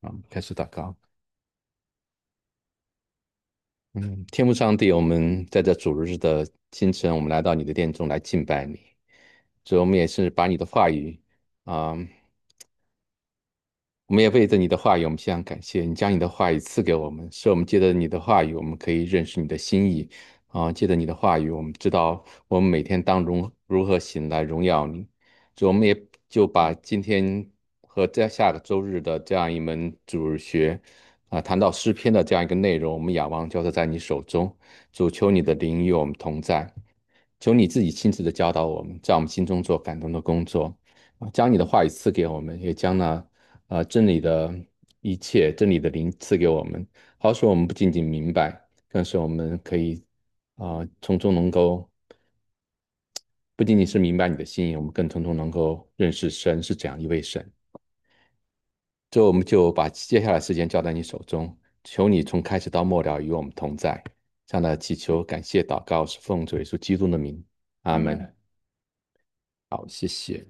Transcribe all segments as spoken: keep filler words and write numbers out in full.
啊，开始祷告。嗯，天父上帝，我们在这主日的清晨，我们来到你的殿中来敬拜你。所以，我们也是把你的话语啊、我们也为着你的话语，我们非常感谢你将你的话语赐给我们，使我们借着你的话语，我们可以认识你的心意啊。借着你的话语，我们知道我们每天当中如何醒来荣耀你。所以，我们也就把今天和在下个周日的这样一门主日学啊，谈到诗篇的这样一个内容，我们仰望交托在你手中。主，求你的灵与我们同在，求你自己亲自的教导我们，在我们心中做感动的工作。啊将你的话语赐给我们，也将那呃真理的一切真理的灵赐给我们，好使我们不仅仅明白，更是我们可以啊、呃从中能够不仅仅是明白你的心意，我们更从中能够认识神是怎样一位神。最后，我们就把接下来时间交在你手中，求你从开始到末了与我们同在。这样的祈求、感谢、祷告是奉主耶稣基督的名，阿门。好，谢谢。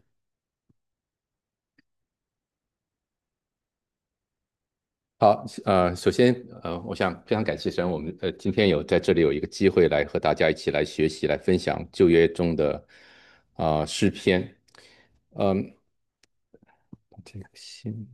好，呃，首先，呃，我想非常感谢神，我们呃今天有在这里有一个机会来和大家一起来学习、来分享旧约中的啊、呃诗篇。嗯，这个先。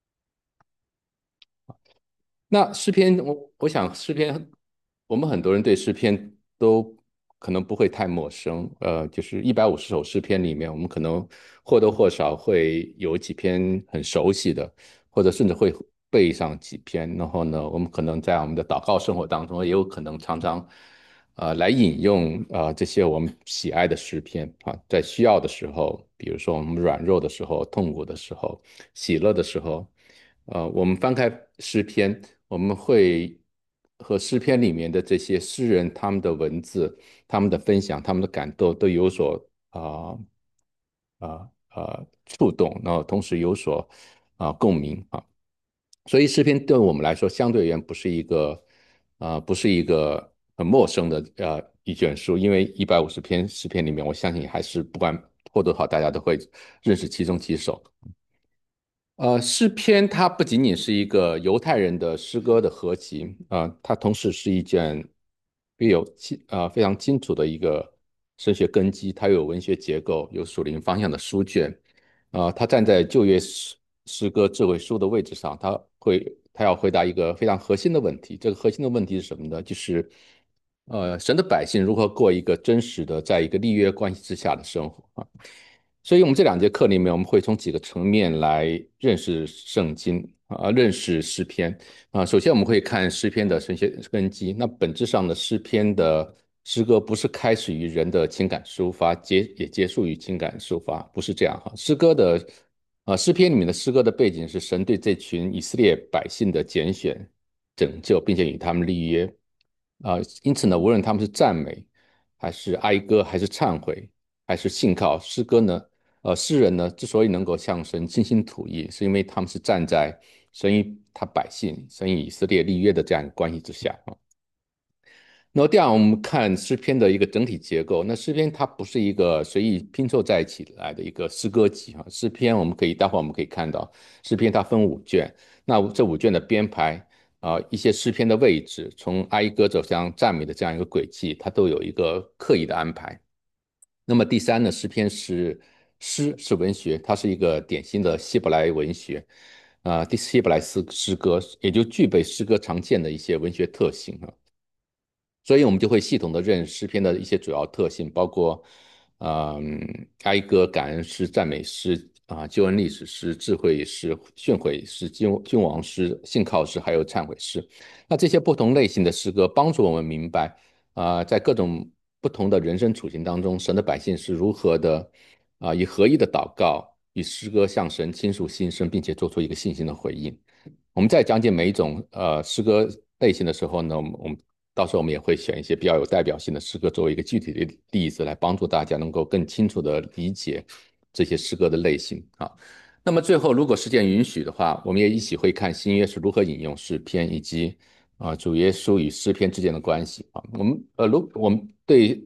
那诗篇，我我想诗篇，我们很多人对诗篇都可能不会太陌生。呃，就是一百五十首诗篇里面，我们可能或多或少会有几篇很熟悉的，或者甚至会背上几篇。然后呢，我们可能在我们的祷告生活当中，也有可能常常呃来引用呃这些我们喜爱的诗篇啊，在需要的时候，比如说我们软弱的时候、痛苦的时候、喜乐的时候。呃，我们翻开诗篇，我们会和诗篇里面的这些诗人他们的文字、他们的分享、他们的感动都有所啊啊啊触动，然后同时有所啊、共鸣啊。所以诗篇对我们来说，相对而言不是一个啊、不是一个很陌生的呃一卷书，因为一百五十篇诗篇里面，我相信还是不管或多或少大家都会认识其中几首。呃，诗篇它不仅仅是一个犹太人的诗歌的合集，啊、呃它同时是一件具有清啊、呃非常清楚的一个神学根基，它有文学结构，有属灵方向的书卷，啊、呃它站在旧约诗诗歌智慧书的位置上，它会它要回答一个非常核心的问题，这个核心的问题是什么呢？就是呃，神的百姓如何过一个真实的，在一个立约关系之下的生活啊？所以，我们这两节课里面，我们会从几个层面来认识圣经啊，认识诗篇啊。首先，我们会看诗篇的神学根基。那本质上的诗篇的诗歌不是开始于人的情感抒发，结也结束于情感抒发，不是这样哈。诗歌的啊，诗篇里面的诗歌的背景是神对这群以色列百姓的拣选、拯救，并且与他们立约啊。因此呢，无论他们是赞美，还是哀歌，还是忏悔，还是信靠，诗歌呢？呃，诗人呢，之所以能够向神倾心吐意，是因为他们是站在神与他百姓、神与以色列立约的这样一个关系之下啊。那么第二，我们看诗篇的一个整体结构。那诗篇它不是一个随意拼凑在一起来的一个诗歌集哈。诗篇我们可以，待会儿我们可以看到，诗篇它分五卷。那这五卷的编排啊、呃一些诗篇的位置，从哀歌走向赞美的这样一个轨迹，它都有一个刻意的安排。那么第三呢，诗篇是诗是文学，它是一个典型的希伯来文学，啊、第希伯来诗诗歌也就具备诗歌常见的一些文学特性啊。所以我们就会系统的认识诗篇的一些主要特性，包括，嗯，哀歌、感恩诗、赞美诗啊、救恩历史诗、智慧诗、训诲诗、君君王诗、信靠诗，还有忏悔诗。那这些不同类型的诗歌，帮助我们明白，啊、在各种不同的人生处境当中，神的百姓是如何的，啊、以合一的祷告与诗歌向神倾诉心声，并且做出一个信心的回应。我们在讲解每一种呃诗歌类型的时候呢，我们我们到时候我们也会选一些比较有代表性的诗歌作为一个具体的例子，来帮助大家能够更清楚的理解这些诗歌的类型啊。那么最后，如果时间允许的话，我们也一起会看新约是如何引用诗篇，以及啊主耶稣与诗篇之间的关系啊。我们呃，如我们对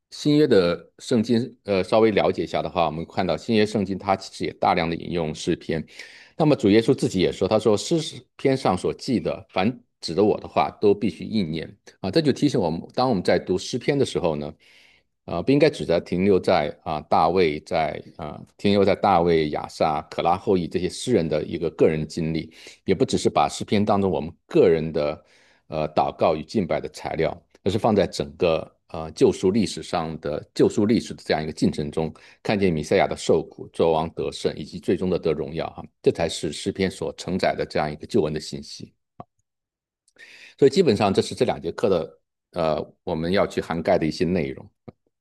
新约的圣经，呃，稍微了解一下的话，我们看到新约圣经它其实也大量的引用诗篇。那么主耶稣自己也说，他说诗篇上所记的，凡指的我的话，都必须应验啊。这就提醒我们，当我们在读诗篇的时候呢，呃，不应该只在停留在啊大卫在啊停留在大卫、亚萨、可拉后裔这些诗人的一个个人经历，也不只是把诗篇当中我们个人的呃祷告与敬拜的材料，而是放在整个呃救赎历史上的救赎历史的这样一个进程中，看见弥赛亚的受苦、作王得胜，以及最终的得荣耀哈，这才是诗篇所承载的这样一个救恩的信息。所以基本上这是这两节课的呃我们要去涵盖的一些内容。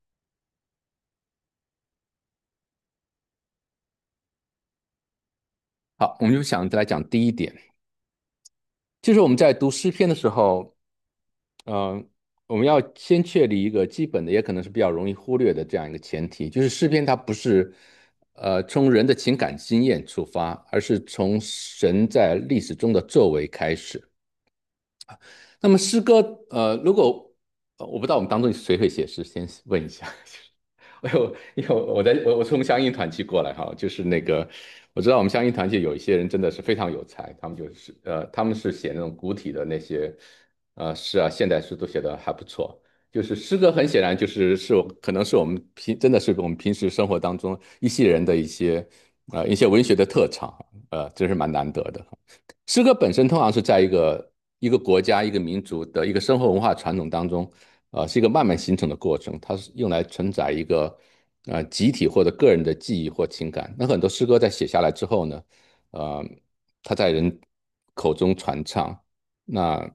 好，我们就想再来讲第一点，就是我们在读诗篇的时候，呃，我们要先确立一个基本的，也可能是比较容易忽略的这样一个前提，就是诗篇它不是呃从人的情感经验出发，而是从神在历史中的作为开始。那么诗歌，呃，如果呃我不知道我们当中谁会写诗，先问一下。哎呦，因为我在我我从乡音团契过来哈，就是那个我知道我们乡音团契有一些人真的是非常有才，他们就是呃他们是写那种古体的那些呃诗啊，现代诗都写的还不错。就是诗歌很显然就是是我可能是我们平真的是我们平时生活当中一些人的一些呃一些文学的特长，呃，真是蛮难得的。诗歌本身通常是在一个一个国家、一个民族的一个生活文化传统当中，呃，是一个慢慢形成的过程。它是用来承载一个呃集体或者个人的记忆或情感。那很多诗歌在写下来之后呢，呃，它在人口中传唱。那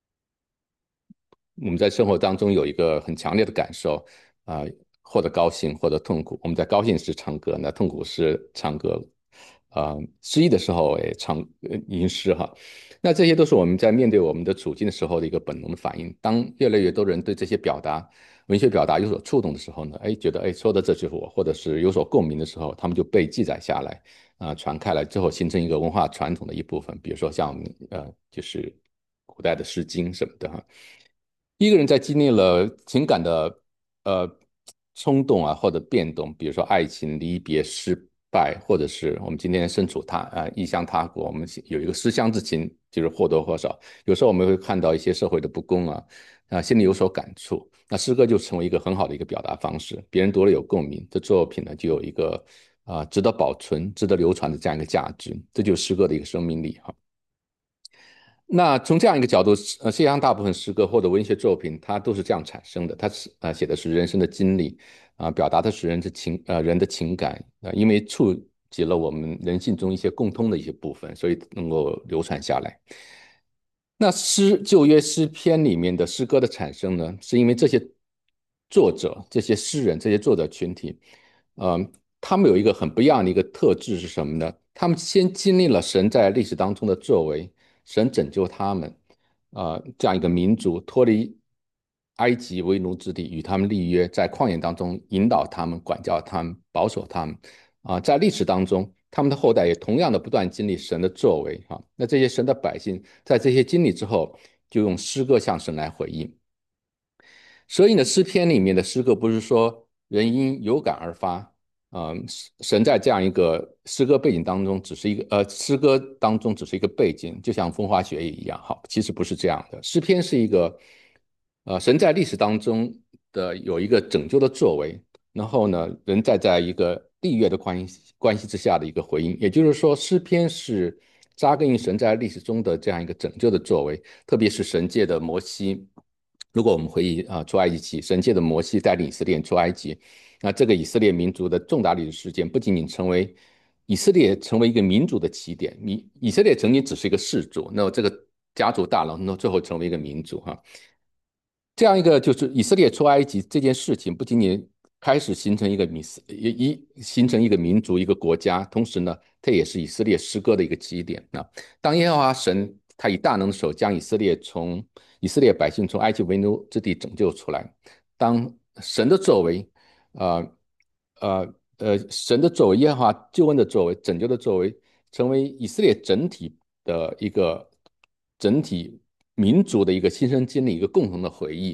我们在生活当中有一个很强烈的感受啊、呃或者高兴，或者痛苦。我们在高兴时唱歌，那痛苦时唱歌，啊、失意的时候也唱呃吟诗哈。那这些都是我们在面对我们的处境的时候的一个本能的反应。当越来越多人对这些表达、文学表达有所触动的时候呢，哎，觉得哎说的这就是我，或者是有所共鸣的时候，他们就被记载下来，啊、呃传开来之后，形成一个文化传统的一部分。比如说像呃，就是古代的《诗经》什么的哈。一个人在经历了情感的呃冲动啊，或者变动，比如说爱情、离别、失败，或者是我们今天身处他啊、呃异乡他国，我们有一个思乡之情，就是或多或少。有时候我们会看到一些社会的不公啊，啊、心里有所感触。那诗歌就成为一个很好的一个表达方式，别人读了有共鸣，这作品呢就有一个啊、呃值得保存、值得流传的这样一个价值，这就是诗歌的一个生命力哈。那从这样一个角度，呃，世界上大部分诗歌或者文学作品，它都是这样产生的。它是呃写的是人生的经历，啊、表达的是人的情呃人的情感，啊、因为触及了我们人性中一些共通的一些部分，所以能够流传下来。那诗旧约诗篇里面的诗歌的产生呢，是因为这些作者、这些诗人、这些作者群体，呃，他们有一个很不一样的一个特质是什么呢？他们先经历了神在历史当中的作为，神拯救他们，呃，这样一个民族脱离埃及为奴之地，与他们立约，在旷野当中引导他们、管教他们、保守他们。啊，在历史当中，他们的后代也同样的不断经历神的作为啊。那这些神的百姓在这些经历之后，就用诗歌向神来回应。所以呢，诗篇里面的诗歌不是说人因有感而发，嗯，神在这样一个诗歌背景当中，只是一个呃，诗歌当中只是一个背景，就像风花雪月一样。好，其实不是这样的。诗篇是一个，呃，神在历史当中的有一个拯救的作为，然后呢，人在在一个立约的关系关系之下的一个回应。也就是说，诗篇是扎根于神在历史中的这样一个拯救的作为，特别是神界的摩西。如果我们回忆啊、呃出埃及记，神界的摩西带领以色列人出埃及，那这个以色列民族的重大历史事件，不仅仅成为以色列成为一个民族的起点，以以色列曾经只是一个氏族，那这个家族大佬，那最后成为一个民族哈。这样一个就是以色列出埃及这件事情，不仅仅开始形成一个民一一形成一个民族一个国家，同时呢，它也是以色列诗歌的一个基点啊。当耶和华神他以大能的手将以色列从以色列百姓从埃及为奴之地拯救出来，当神的作为，呃呃呃，神的作为，耶和华救恩的作为，拯救的作为，成为以色列整体的一个整体民族的一个亲身经历，一个共同的回忆。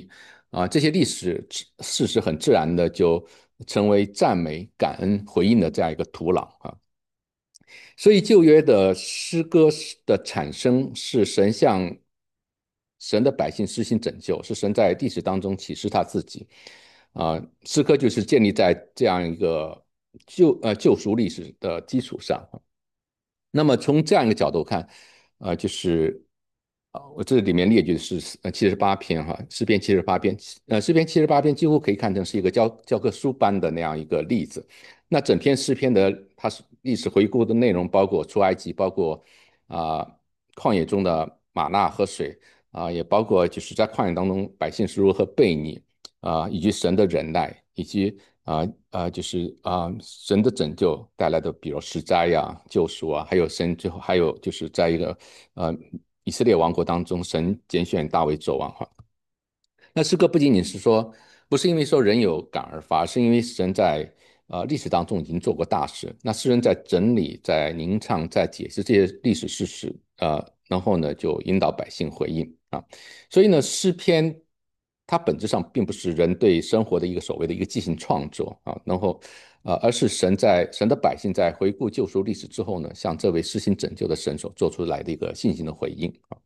啊，这些历史事实很自然的就成为赞美、感恩、回应的这样一个土壤啊。所以旧约的诗歌的产生是神向神的百姓施行拯救，是神在历史当中启示他自己。啊、诗歌就是建立在这样一个救呃救赎历史的基础上。那么从这样一个角度看，呃，就是啊，我这里面列举的是呃七十八篇哈，诗篇七十八篇，呃，诗篇七十八篇几乎可以看成是一个教教科书般的那样一个例子。那整篇诗篇的它是历史回顾的内容，包括出埃及，包括啊、旷野中的玛纳和水啊、也包括就是在旷野当中百姓是如何悖逆啊、以及神的忍耐，以及啊啊、就是啊、神的拯救带来的，比如施灾呀、救赎啊，还有神最后还有就是在一个呃以色列王国当中，神拣选大卫做王哈。那诗歌不仅仅是说，不是因为说人有感而发，是因为神在呃历史当中已经做过大事。那诗人在整理、在吟唱、在解释这些历史事实，呃，然后呢就引导百姓回应啊。所以呢，诗篇它本质上并不是人对生活的一个所谓的一个即兴创作啊，然后呃，而是神在神的百姓在回顾救赎历史之后呢，向这位施行拯救的神所做出来的一个信心的回应啊。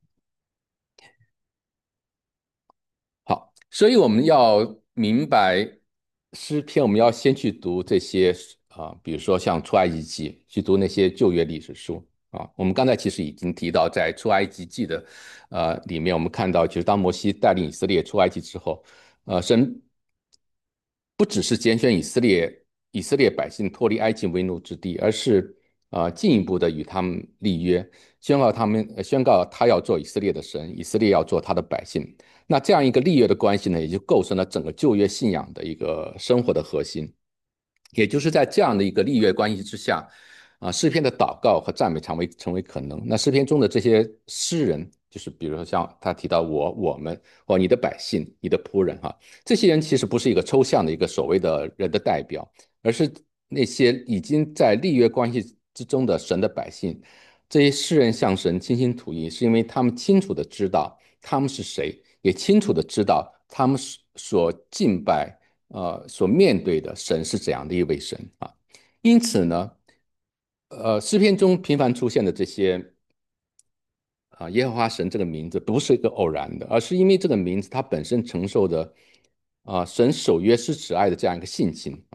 好，所以我们要明白诗篇，我们要先去读这些啊、比如说像出埃及记，去读那些旧约历史书啊。我们刚才其实已经提到，在出埃及记的呃里面，我们看到，就是当摩西带领以色列出埃及之后，呃，神不只是拣选以色列以色列百姓脱离埃及为奴之地，而是啊、呃进一步的与他们立约，宣告他们呃宣告他要做以色列的神，以色列要做他的百姓。那这样一个立约的关系呢，也就构成了整个旧约信仰的一个生活的核心。也就是在这样的一个立约关系之下，啊，诗篇的祷告和赞美成为成为可能。那诗篇中的这些诗人，就是比如说像他提到我、我们或你的百姓、你的仆人哈，这些人其实不是一个抽象的一个所谓的人的代表，而是那些已经在立约关系之中的神的百姓。这些诗人向神倾心吐意，是因为他们清楚的知道他们是谁，也清楚的知道他们所敬拜、呃所面对的神是怎样的一位神啊。因此呢，呃，诗篇中频繁出现的这些啊，耶和华神这个名字不是一个偶然的，而是因为这个名字它本身承受的啊神守约施慈爱的这样一个信心。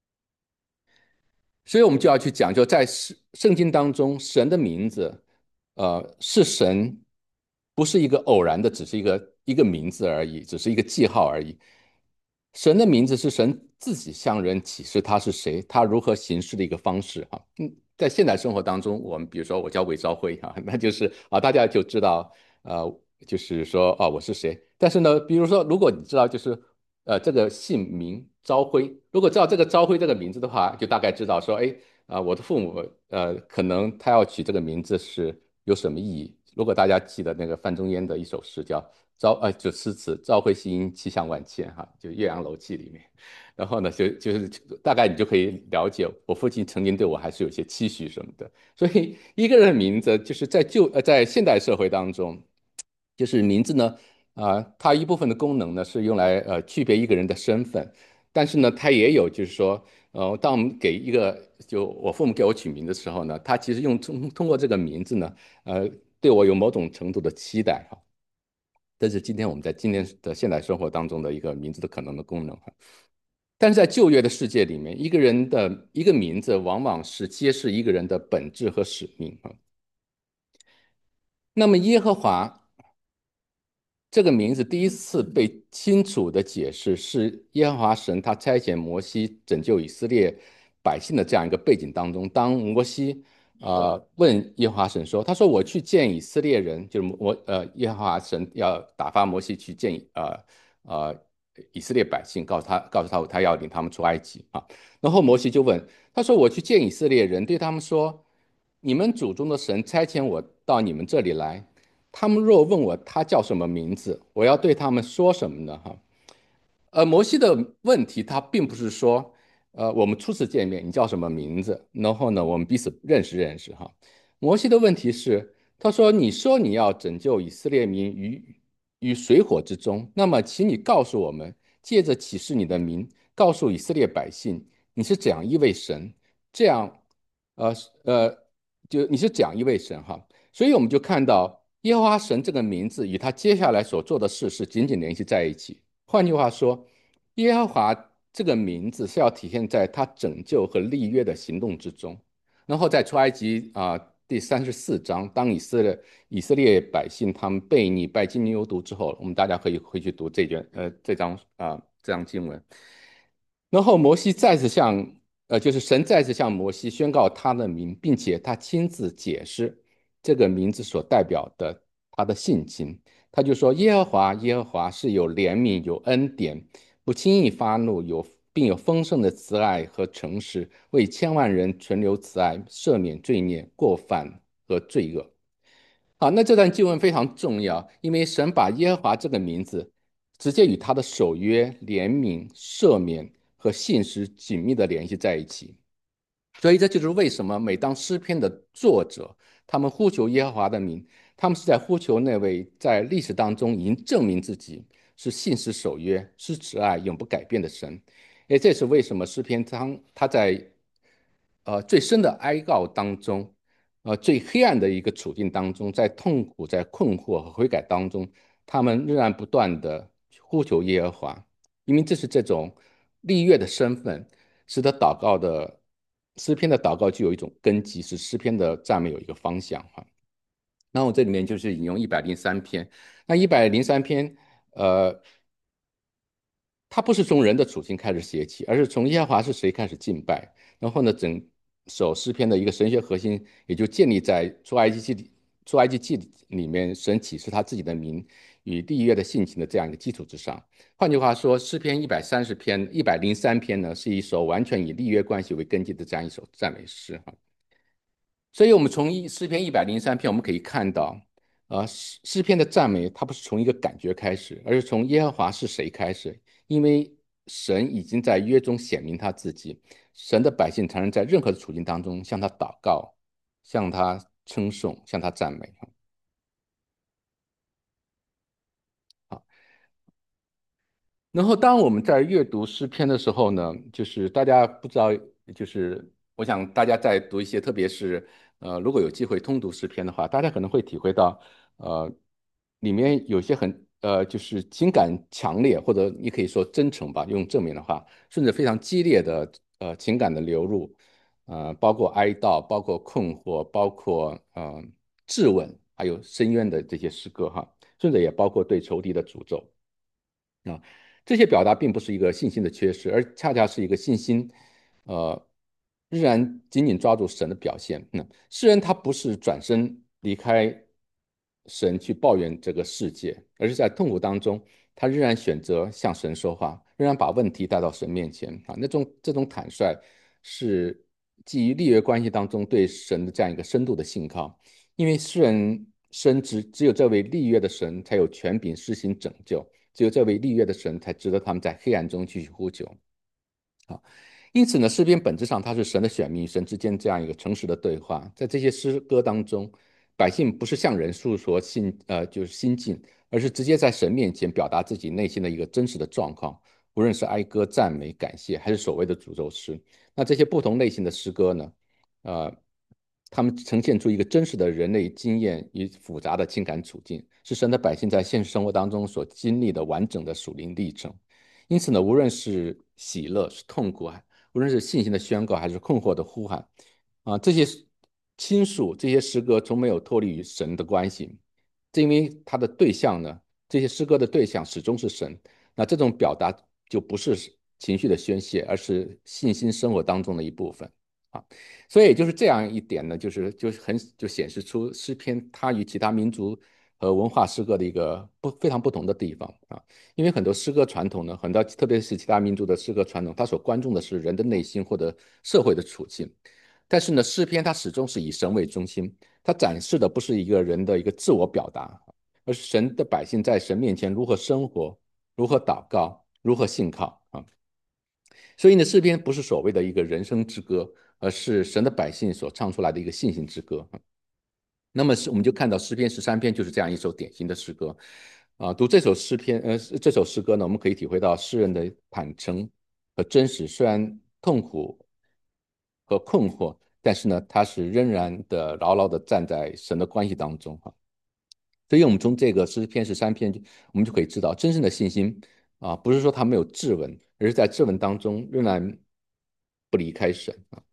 所以我们就要去讲究，在圣圣经当中，神的名字，呃，是神，不是一个偶然的，只是一个一个名字而已，只是一个记号而已。神的名字是神自己向人启示他是谁，他如何行事的一个方式哈。嗯，在现代生活当中，我们比如说我叫韦昭辉哈，那就是啊，大家就知道呃，就是说啊我是谁。但是呢，比如说如果你知道就是呃这个姓名昭辉，如果知道这个昭辉这个名字的话，就大概知道说，哎啊、我的父母呃可能他要取这个名字是有什么意义。如果大家记得那个范仲淹的一首诗叫朝呃就诗词朝会夕阴气象万千哈，就岳阳楼记里面。然后呢，就就是大概你就可以了解我父亲曾经对我还是有些期许什么的。所以一个人的名字就是在旧呃在现代社会当中，就是名字呢啊、呃它一部分的功能呢是用来呃区别一个人的身份，但是呢它也有就是说呃当我们给一个就我父母给我取名的时候呢，他其实用通通过这个名字呢呃对我有某种程度的期待哈。这是今天我们在今天的现代生活当中的一个名字的可能的功能哈。但是在旧约的世界里面，一个人的一个名字往往是揭示一个人的本质和使命啊。那么耶和华这个名字第一次被清楚的解释，是耶和华神他差遣摩西拯救以色列百姓的这样一个背景当中。当摩西呃问耶和华神说：“他说我去见以色列人，就是摩呃耶和华神要打发摩西去见呃呃以色列百姓，告诉他告诉他他要领他们出埃及啊。然后摩西就问他说：我去见以色列人，对他们说：你们祖宗的神差遣我到你们这里来。”他们若问我他叫什么名字，我要对他们说什么呢？哈，呃，摩西的问题他并不是说，呃，我们初次见面你叫什么名字，然后呢我们彼此认识认识哈。摩西的问题是，他说你说你要拯救以色列民于于水火之中。那么，请你告诉我们，借着启示你的名，告诉以色列百姓，你是怎样一位神？这样，呃呃，就你是怎样一位神哈？所以我们就看到耶和华神这个名字与他接下来所做的事是紧紧联系在一起。换句话说，耶和华这个名字是要体现在他拯救和立约的行动之中。然后在出埃及啊、呃第三十四章，当以色列以色列百姓他们背逆拜金牛犊之后，我们大家可以回去读这卷呃这章啊、呃、这章经文。然后摩西再次向呃就是神再次向摩西宣告他的名，并且他亲自解释这个名字所代表的他的性情。他就说耶和华耶和华是有怜悯有恩典，不轻易发怒，有并有丰盛的慈爱和诚实，为千万人存留慈爱，赦免罪孽、过犯和罪恶。好，那这段经文非常重要，因为神把耶和华这个名字直接与他的守约、怜悯、赦免和信实紧密的联系在一起。所以这就是为什么每当诗篇的作者他们呼求耶和华的名，他们是在呼求那位在历史当中已经证明自己是信实守约、是慈爱、永不改变的神。诶，这是为什么诗篇当他在呃最深的哀告当中，呃最黑暗的一个处境当中，在痛苦、在困惑和悔改当中，他们仍然不断的呼求耶和华，因为这是这种立约的身份，使得祷告的诗篇的祷告具有一种根基，使诗篇的赞美有一个方向哈。那我这里面就是引用一百零三篇，那一百零三篇，呃，它不是从人的处境开始写起，而是从耶和华是谁开始敬拜。然后呢，整首诗篇的一个神学核心也就建立在出埃及记里出埃及记里面神启示他自己的名与立约的性情的这样一个基础之上。换句话说，诗篇一百三十篇、一百零三篇呢，是一首完全以立约关系为根基的这样一首赞美诗哈。所以，我们从一诗篇一百零三篇，我们可以看到，呃，诗诗篇的赞美，它不是从一个感觉开始，而是从耶和华是谁开始。因为神已经在约中显明他自己，神的百姓才能在任何的处境当中向他祷告，向他称颂，向他赞美。好，然后当我们在阅读诗篇的时候呢，就是大家不知道，就是我想大家在读一些，特别是呃，如果有机会通读诗篇的话，大家可能会体会到，呃，里面有些很呃，就是情感强烈，或者你可以说真诚吧，用正面的话，甚至非常激烈的呃情感的流露，呃，包括哀悼，包括困惑，包括呃质问，还有深渊的这些诗歌哈，甚至也包括对仇敌的诅咒。啊，这些表达并不是一个信心的缺失，而恰恰是一个信心，呃，仍然紧紧抓住神的表现。嗯，诗人他不是转身离开神去抱怨这个世界，而是在痛苦当中，他仍然选择向神说话，仍然把问题带到神面前。啊，那种这种坦率是基于立约关系当中对神的这样一个深度的信靠，因为诗人深知只有这位立约的神才有权柄施行拯救。只有这位立约的神才值得他们在黑暗中继续呼求。啊，因此呢，诗篇本质上它是神的选民与神之间这样一个诚实的对话。在这些诗歌当中，百姓不是向人诉说心呃就是心境，而是直接在神面前表达自己内心的一个真实的状况。无论是哀歌、赞美、感谢，还是所谓的诅咒诗，那这些不同类型的诗歌呢，呃，他们呈现出一个真实的人类经验与复杂的情感处境，是神的百姓在现实生活当中所经历的完整的属灵历程。因此呢，无论是喜乐、是痛苦，无论是信心的宣告，还是困惑的呼喊，啊，这些倾诉、这些诗歌从没有脱离于神的关系，正因为它的对象呢，这些诗歌的对象始终是神，那这种表达就不是情绪的宣泄，而是信心生活当中的一部分啊。所以也就是这样一点呢，就是就是很就显示出诗篇它与其他民族和文化诗歌的一个不非常不同的地方啊。因为很多诗歌传统呢，很多特别是其他民族的诗歌传统，它所关注的是人的内心或者社会的处境，但是呢，诗篇它始终是以神为中心，它展示的不是一个人的一个自我表达，而是神的百姓在神面前如何生活，如何祷告，如何信靠啊。所以呢，诗篇不是所谓的一个人生之歌，而是神的百姓所唱出来的一个信心之歌。那么是我们就看到诗篇十三篇就是这样一首典型的诗歌， 啊，读这首诗篇，呃，这首诗歌呢，我们可以体会到诗人的坦诚和真实。虽然痛苦和困惑，但是呢，他是仍然的牢牢的站在神的关系当中哈。所以，我们从这个诗篇十三篇，我们就可以知道，真正的信心啊，不是说他没有质问，而是在质问当中仍然不离开神啊。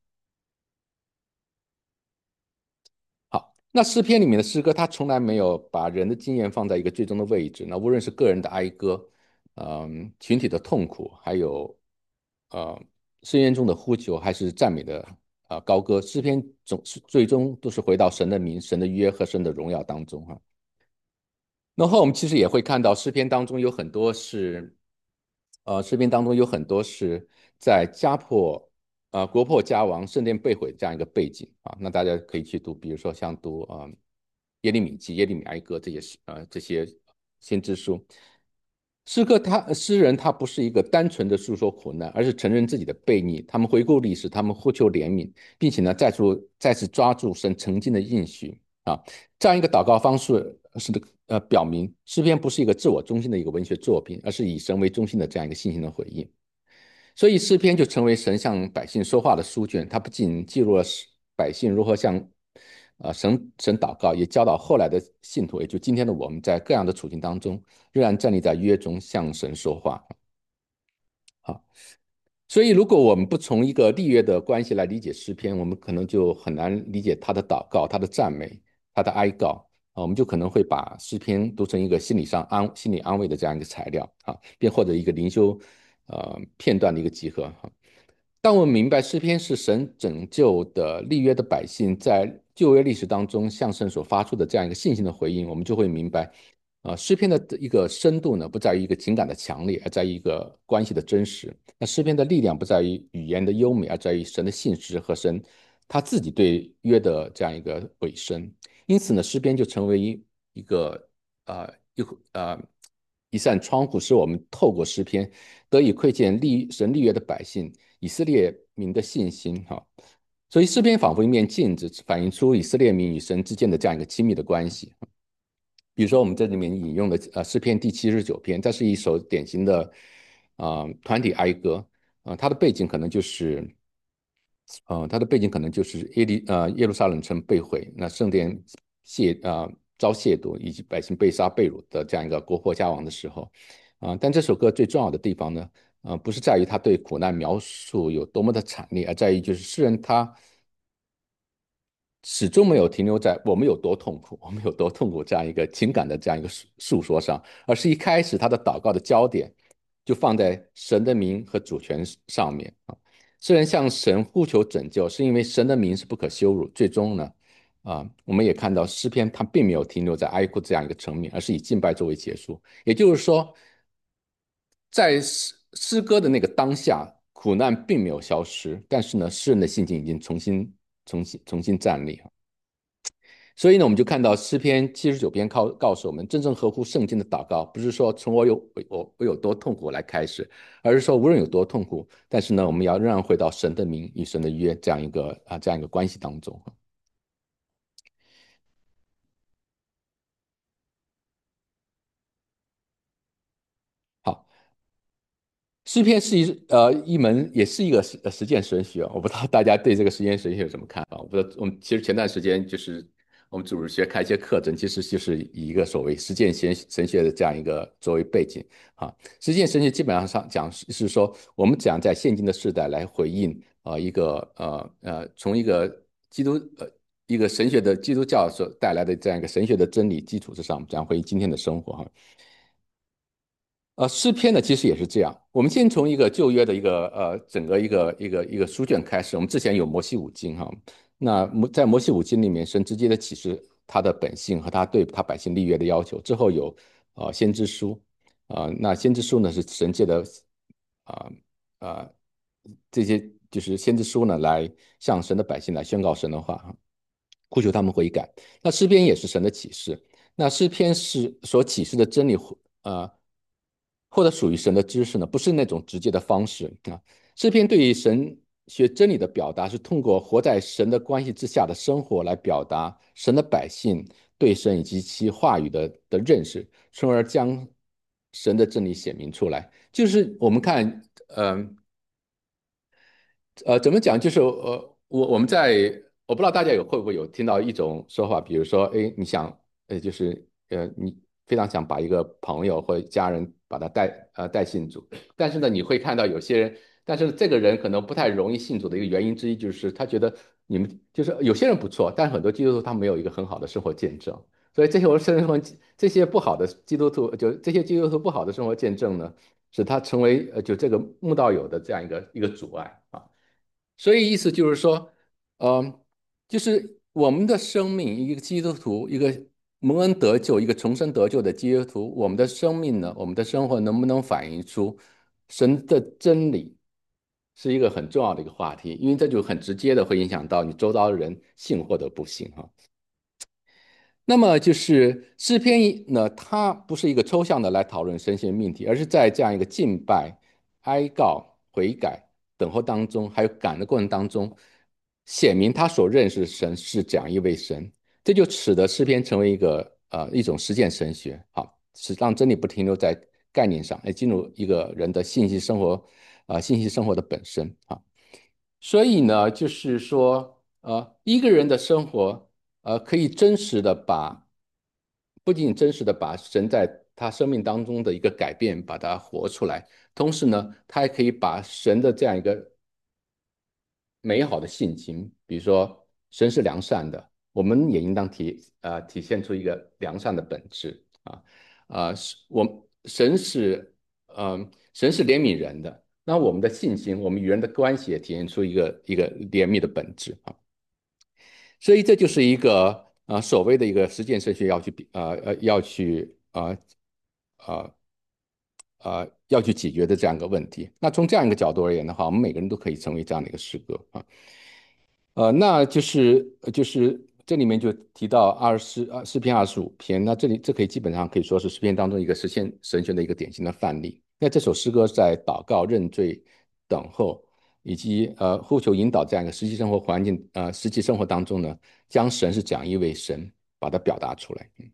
好，那诗篇里面的诗歌，它从来没有把人的经验放在一个最终的位置。那无论是个人的哀歌，嗯、群体的痛苦，还有呃深渊中的呼求，还是赞美的呃高歌，诗篇总是最终都是回到神的名、神的约和神的荣耀当中哈。然后我们其实也会看到诗篇当中有很多是，呃，诗篇当中有很多是在家破，呃，国破家亡、圣殿被毁这样一个背景啊。那大家可以去读，比如说像读啊、呃耶利米记、耶利米哀歌这些诗，呃，这些先知书。诗歌他诗人他不是一个单纯的诉说苦难，而是承认自己的悖逆。他们回顾历史，他们呼求怜悯，并且呢，再次再次抓住神曾经的应许啊。这样一个祷告方式是的，呃，表明诗篇不是一个自我中心的一个文学作品，而是以神为中心的这样一个信心的回应。所以诗篇就成为神向百姓说话的书卷，它不仅记录了百姓如何向呃神神祷告，也教导后来的信徒，也就今天的我们，在各样的处境当中，仍然站立在约中向神说话。好，所以，如果我们不从一个立约的关系来理解诗篇，我们可能就很难理解他的祷告、他的赞美、他的哀告啊，我们就可能会把诗篇读成一个心理上安、心理安慰的这样一个材料啊，并或者一个灵修呃片段的一个集合哈。当我们明白诗篇是神拯救的立约的百姓在旧约历史当中向神所发出的这样一个信心的回应，我们就会明白，啊、呃诗篇的一个深度呢，不在于一个情感的强烈，而在于一个关系的真实。那诗篇的力量不在于语言的优美，而在于神的信实和神他自己对约的这样一个委身。因此呢，诗篇就成为一一个呃一呃一扇窗户，使我们透过诗篇得以窥见立神立约的百姓以色列民的信心哈。所以诗篇仿佛一面镜子，反映出以色列民与神之间的这样一个亲密的关系。比如说，我们这里面引用的呃诗篇第七十九篇，这是一首典型的啊、呃团体哀歌，啊、呃，它的背景可能就是呃，它的背景可能就是耶利呃耶路撒冷城被毁，那圣殿亵呃遭亵渎，以及百姓被杀被掳的这样一个国破家亡的时候，啊、呃，但这首歌最重要的地方呢，呃，不是在于他对苦难描述有多么的惨烈，而在于就是诗人他始终没有停留在我们有多痛苦，我们有多痛苦这样一个情感的这样一个诉诉说上，而是一开始他的祷告的焦点就放在神的名和主权上面啊。虽然向神呼求拯救，是因为神的名是不可羞辱。最终呢，啊，我们也看到诗篇它并没有停留在哀哭这样一个层面，而是以敬拜作为结束。也就是说，在诗诗歌的那个当下，苦难并没有消失，但是呢，诗人的心境已经重新、重新、重新站立。所以呢，我们就看到诗篇七十九篇告告诉我们，真正合乎圣经的祷告，不是说从我有我我有多痛苦来开始，而是说无论有多痛苦，但是呢，我们要仍然回到神的名与神的约这样一个啊这样一个关系当中。好，诗篇是一呃一门也是一个实呃实践神学，我不知道大家对这个实践神学有什么看法？我不知道我们其实前段时间就是我们组织学开一些课程，其实就是以一个所谓实践神神学的这样一个作为背景啊。实践神学基本上上讲是是说，我们怎样在现今的时代来回应啊、呃、一个呃呃从一个基督呃一个神学的基督教所带来的这样一个神学的真理基础之上，怎样回应今天的生活哈。呃，诗篇呢，其实也是这样。我们先从一个旧约的一个呃，整个一个一个一个书卷开始。我们之前有摩西五经哈，那摩在摩西五经里面，神直接的启示他的本性和他对他百姓立约的要求。之后有呃先知书，啊、呃那先知书呢是神界的啊啊、呃呃这些就是先知书呢，来向神的百姓来宣告神的话哈，呼求他们悔改。那诗篇也是神的启示。那诗篇是所启示的真理，呃，或者属于神的知识呢，不是那种直接的方式啊。诗篇对于神学真理的表达是通过活在神的关系之下的生活来表达神的百姓对神以及其话语的的认识，从而将神的真理显明出来。就是我们看，嗯、呃，怎么讲？就是呃，我我们在我不知道大家有会不会有听到一种说法，比如说，哎，你想，呃，就是呃，你非常想把一个朋友或者家人把他带呃带信主，但是呢，你会看到有些人，但是这个人可能不太容易信主的一个原因之一，就是他觉得你们就是有些人不错，但是很多基督徒他没有一个很好的生活见证，所以这些生活这些不好的基督徒，就这些基督徒不好的生活见证呢，使他成为呃就这个慕道友的这样一个一个阻碍啊。所以意思就是说，呃，就是我们的生命，一个基督徒，一个蒙恩得救、一个重生得救的基督徒，我们的生命呢，我们的生活能不能反映出神的真理，是一个很重要的一个话题，因为这就很直接的会影响到你周遭的人信或者不信哈。那么就是诗篇呢，它不是一个抽象的来讨论神仙命题，而是在这样一个敬拜、哀告、悔改、等候当中，还有感的过程当中，显明他所认识的神是这样一位神，这就使得诗篇成为一个呃一种实践神学，好，使让真理不停留在概念上，而进入一个人的信息生活啊、呃、信息生活的本身啊。所以呢，就是说，呃，一个人的生活。呃，可以真实的把，不仅仅真实的把神在他生命当中的一个改变，把它活出来，同时呢，他还可以把神的这样一个美好的性情，比如说神是良善的，我们也应当体呃体现出一个良善的本质啊啊，是我神是嗯、呃神是怜悯人的，那我们的性情，我们与人的关系也体现出一个一个怜悯的本质啊。所以这就是一个呃所谓的一个实践神学要去呃呃要去呃呃呃要去解决的这样一个问题。那从这样一个角度而言的话，我们每个人都可以成为这样的一个诗歌啊。呃，那就是就是这里面就提到二十啊诗篇二十五篇，那这里这可以基本上可以说是诗篇当中一个实现神学的一个典型的范例。那这首诗歌在祷告、认罪、等候以及呃呼求引导这样一个实际生活环境呃实际生活当中呢，将神是讲一位神，把它表达出来。嗯，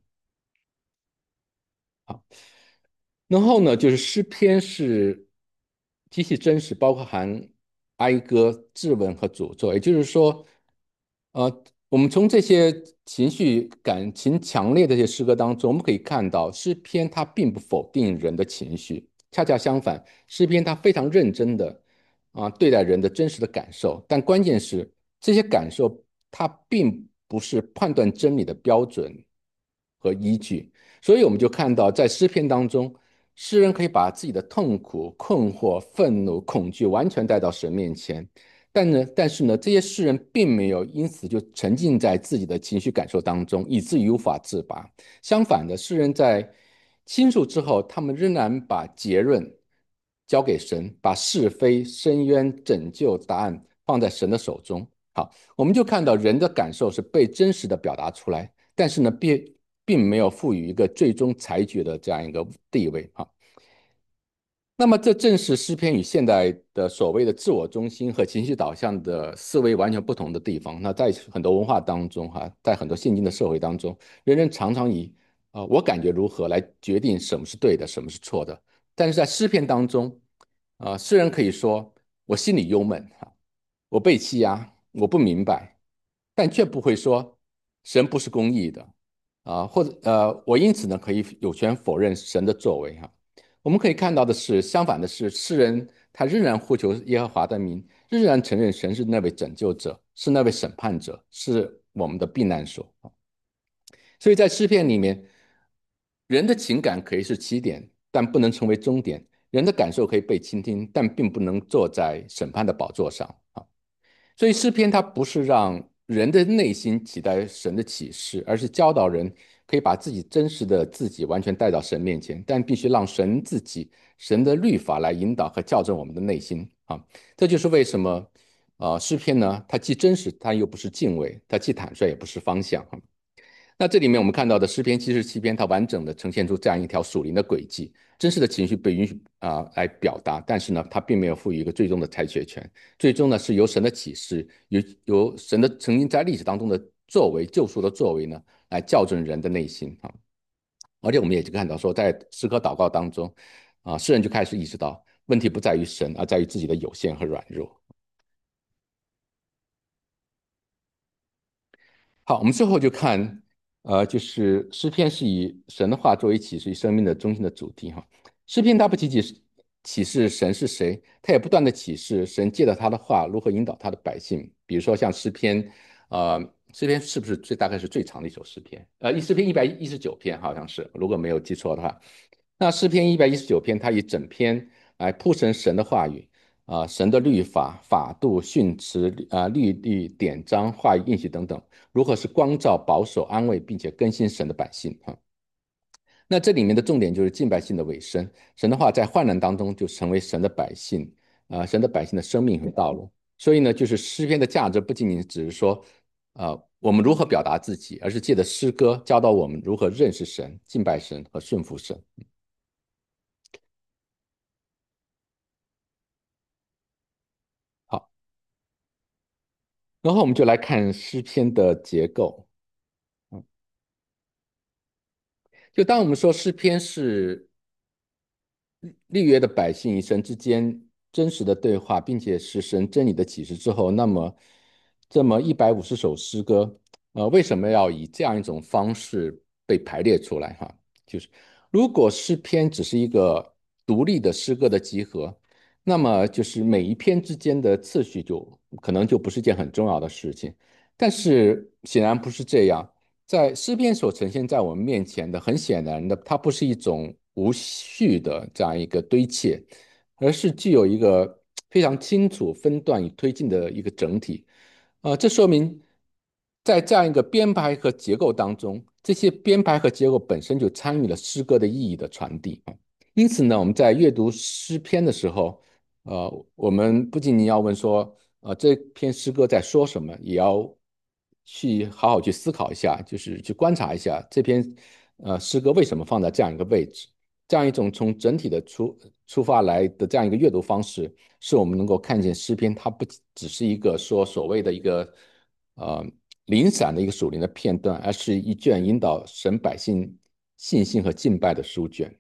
好。然后呢，就是诗篇是极其真实，包括含哀歌、质问和诅咒。也就是说，呃，我们从这些情绪感情强烈的这些诗歌当中，我们可以看到，诗篇它并不否定人的情绪，恰恰相反，诗篇它非常认真的啊对待人的真实的感受。但关键是，这些感受它并不是判断真理的标准和依据。所以我们就看到，在诗篇当中，诗人可以把自己的痛苦、困惑、愤怒、恐惧完全带到神面前，但呢，但是呢，这些诗人并没有因此就沉浸在自己的情绪感受当中，以至于无法自拔。相反的，诗人在倾诉之后，他们仍然把结论交给神，把是非、深渊、拯救答案放在神的手中。好，我们就看到人的感受是被真实的表达出来，但是呢，并并没有赋予一个最终裁决的这样一个地位啊。那么，这正是诗篇与现代的所谓的自我中心和情绪导向的思维完全不同的地方。那在很多文化当中，哈，在很多现今的社会当中，人人常常以啊、呃我感觉如何来决定什么是对的，什么是错的。但是在诗篇当中，啊、呃诗人可以说我心里忧闷哈，我被欺压，我不明白，但却不会说神不是公义的啊、或者呃，我因此呢可以有权否认神的作为哈。我们可以看到的是，相反的是，诗人他仍然呼求耶和华的名，仍然承认神是那位拯救者，是那位审判者，是我们的避难所。所以在诗篇里面，人的情感可以是起点，但不能成为终点；人的感受可以被倾听，但并不能坐在审判的宝座上啊。所以诗篇它不是让人的内心期待神的启示，而是教导人可以把自己真实的自己完全带到神面前，但必须让神自己、神的律法来引导和校正我们的内心啊。这就是为什么啊、呃诗篇呢，它既真实，它又不是敬畏，它既坦率，也不是方向啊。 那这里面我们看到的诗篇七十七篇，它完整的呈现出这样一条属灵的轨迹，真实的情绪被允许啊、呃来表达，但是呢，它并没有赋予一个最终的裁决权，最终呢是由神的启示，由由神的曾经在历史当中的作为、救赎的作为呢，来校正人的内心啊。而且我们也就看到说，在诗歌祷告当中，啊，诗人就开始意识到，问题不在于神，而在于自己的有限和软弱。好，我们最后就看，呃，就是诗篇是以神的话作为启示与生命的中心的主题哈。诗篇它不仅仅是启示神是谁，它也不断的启示神借着他的话如何引导他的百姓。比如说像诗篇，呃，诗篇是不是最大概是最长的一首诗篇？呃，诗篇一百一十九篇好像是，如果没有记错的话。那诗篇一百一十九篇，它以整篇来铺陈神的话语。啊、呃神的律法、法度、训词、啊、呃律例、典章、话语、应许等等，如何是光照、保守、安慰，并且更新神的百姓啊。那这里面的重点就是敬拜性的尾声，神的话在患难当中就成为神的百姓，啊、呃神的百姓的生命和道路。所以呢，就是诗篇的价值不仅仅只是说，呃，我们如何表达自己，而是借着诗歌教导我们如何认识神、敬拜神和顺服神。好，然后我们就来看诗篇的结构。嗯，就当我们说诗篇是立约的百姓与神之间真实的对话，并且是神真理的启示之后，那么这么一百五十首诗歌，呃，为什么要以这样一种方式被排列出来？哈，就是如果诗篇只是一个独立的诗歌的集合，那么就是每一篇之间的次序就可能就不是件很重要的事情。但是显然不是这样。在诗篇所呈现在我们面前的，很显然的，它不是一种无序的这样一个堆砌，而是具有一个非常清楚分段与推进的一个整体。呃，这说明在这样一个编排和结构当中，这些编排和结构本身就参与了诗歌的意义的传递啊。因此呢，我们在阅读诗篇的时候，呃，我们不仅仅要问说，呃，这篇诗歌在说什么，也要去好好去思考一下，就是去观察一下这篇呃诗歌为什么放在这样一个位置。这样一种从整体的出出发来的这样一个阅读方式，是我们能够看见诗篇它不只是一个说所谓的一个呃零散的一个属灵的片段，而是一卷引导神百姓信心和敬拜的书卷。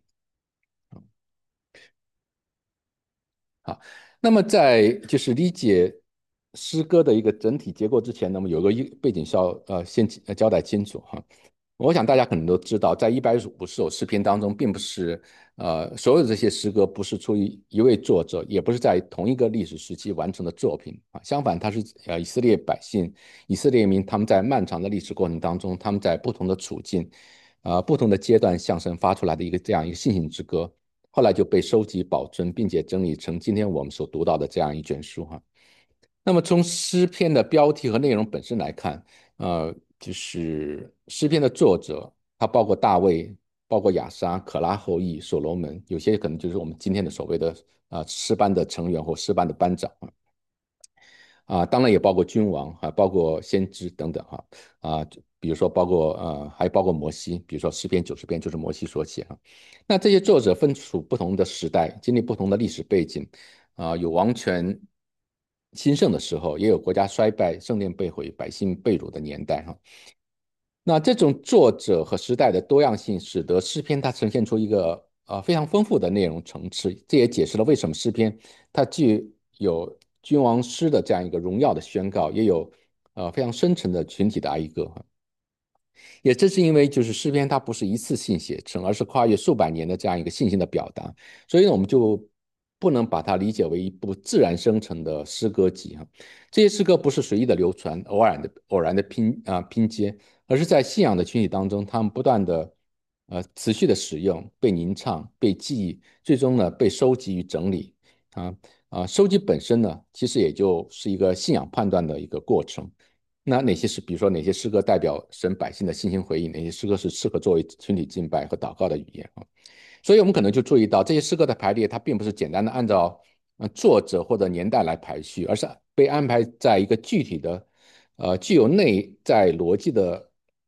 好，那么在就是理解诗歌的一个整体结构之前呢，我们有个一背景需要呃先呃交代清楚哈。我想大家可能都知道，在一百五十首诗篇当中，并不是呃所有的这些诗歌不是出于一位作者，也不是在同一个历史时期完成的作品啊。相反，它是呃以色列百姓、以色列民他们在漫长的历史过程当中，他们在不同的处境、啊、呃不同的阶段向神发出来的一个这样一个信心之歌。后来就被收集、保存，并且整理成今天我们所读到的这样一卷书哈。那么从诗篇的标题和内容本身来看，呃，就是诗篇的作者，他包括大卫，包括亚莎、可拉后裔、所罗门，有些可能就是我们今天的所谓的啊、呃诗班的成员或诗班的班长啊。啊，当然也包括君王，还包括先知等等哈。啊，比如说包括呃，还包括摩西，比如说诗篇九十篇就是摩西所写哈。那这些作者分属不同的时代，经历不同的历史背景，啊，有王权兴盛的时候，也有国家衰败、圣殿被毁、百姓被掳的年代哈。那这种作者和时代的多样性，使得诗篇它呈现出一个呃非常丰富的内容层次。这也解释了为什么诗篇它既有君王诗的这样一个荣耀的宣告，也有呃非常深沉的群体的哀歌。也正是因为就是诗篇它不是一次性写成，而是跨越数百年的这样一个信心的表达，所以呢，我们就不能把它理解为一部自然生成的诗歌集哈。这些诗歌不是随意的流传，偶然的偶然的拼啊、呃拼接，而是在信仰的群体当中，他们不断的呃持续的使用，被吟唱、被记忆，最终呢被收集与整理啊啊，收集本身呢，其实也就是一个信仰判断的一个过程。那哪些是，比如说哪些诗歌代表神百姓的信心回应，哪些诗歌是适合作为群体敬拜和祷告的语言啊？所以我们可能就注意到这些诗歌的排列，它并不是简单的按照呃作者或者年代来排序，而是被安排在一个具体的、呃具有内在逻辑的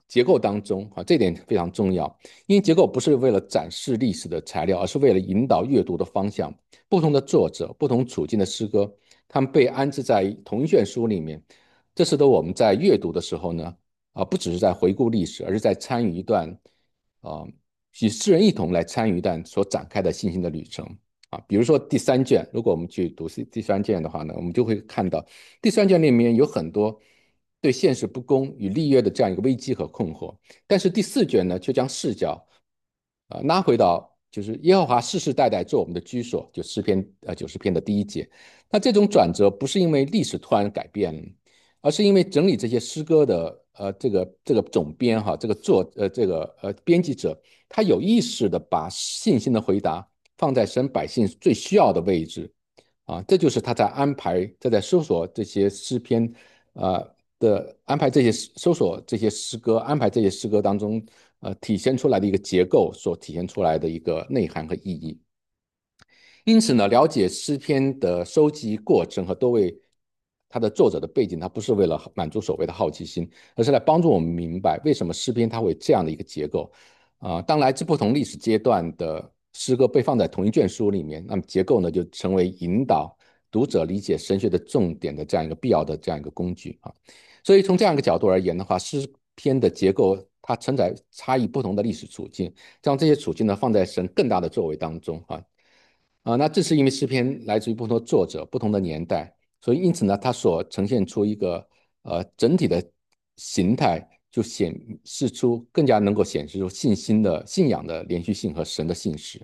结构当中啊，这点非常重要，因为结构不是为了展示历史的材料，而是为了引导阅读的方向。不同的作者、不同处境的诗歌，他们被安置在同一卷书里面，这使得我们在阅读的时候呢，啊，不只是在回顾历史，而是在参与一段啊，与诗人一同来参与一段所展开的信心的旅程。啊，比如说第三卷，如果我们去读第三卷的话呢，我们就会看到第三卷里面有很多对现实不公与立约的这样一个危机和困惑，但是第四卷呢，却将视角啊、呃拉回到就是耶和华世世代代做我们的居所，就诗篇呃九十篇的第一节。那这种转折不是因为历史突然改变了，而是因为整理这些诗歌的呃这个这个总编哈，这个作呃这个呃编辑者，他有意识的把信心的回答放在神百姓最需要的位置啊，这就是他在安排，他在搜索这些诗篇，呃的安排这些搜索这些诗歌，安排这些诗歌当中，呃体现出来的一个结构所体现出来的一个内涵和意义。因此呢，了解诗篇的收集过程和多位它的作者的背景，它不是为了满足所谓的好奇心，而是来帮助我们明白为什么诗篇它会这样的一个结构。啊、呃当来自不同历史阶段的诗歌被放在同一卷书里面，那么结构呢就成为引导读者理解神学的重点的这样一个必要的这样一个工具啊。所以从这样一个角度而言的话，诗篇的结构它承载差异不同的历史处境，将这些处境呢放在神更大的作为当中啊。啊，那这是因为诗篇来自于不同的作者、不同的年代，所以因此呢，它所呈现出一个呃整体的形态，就显示出更加能够显示出信心的信仰的连续性和神的信实。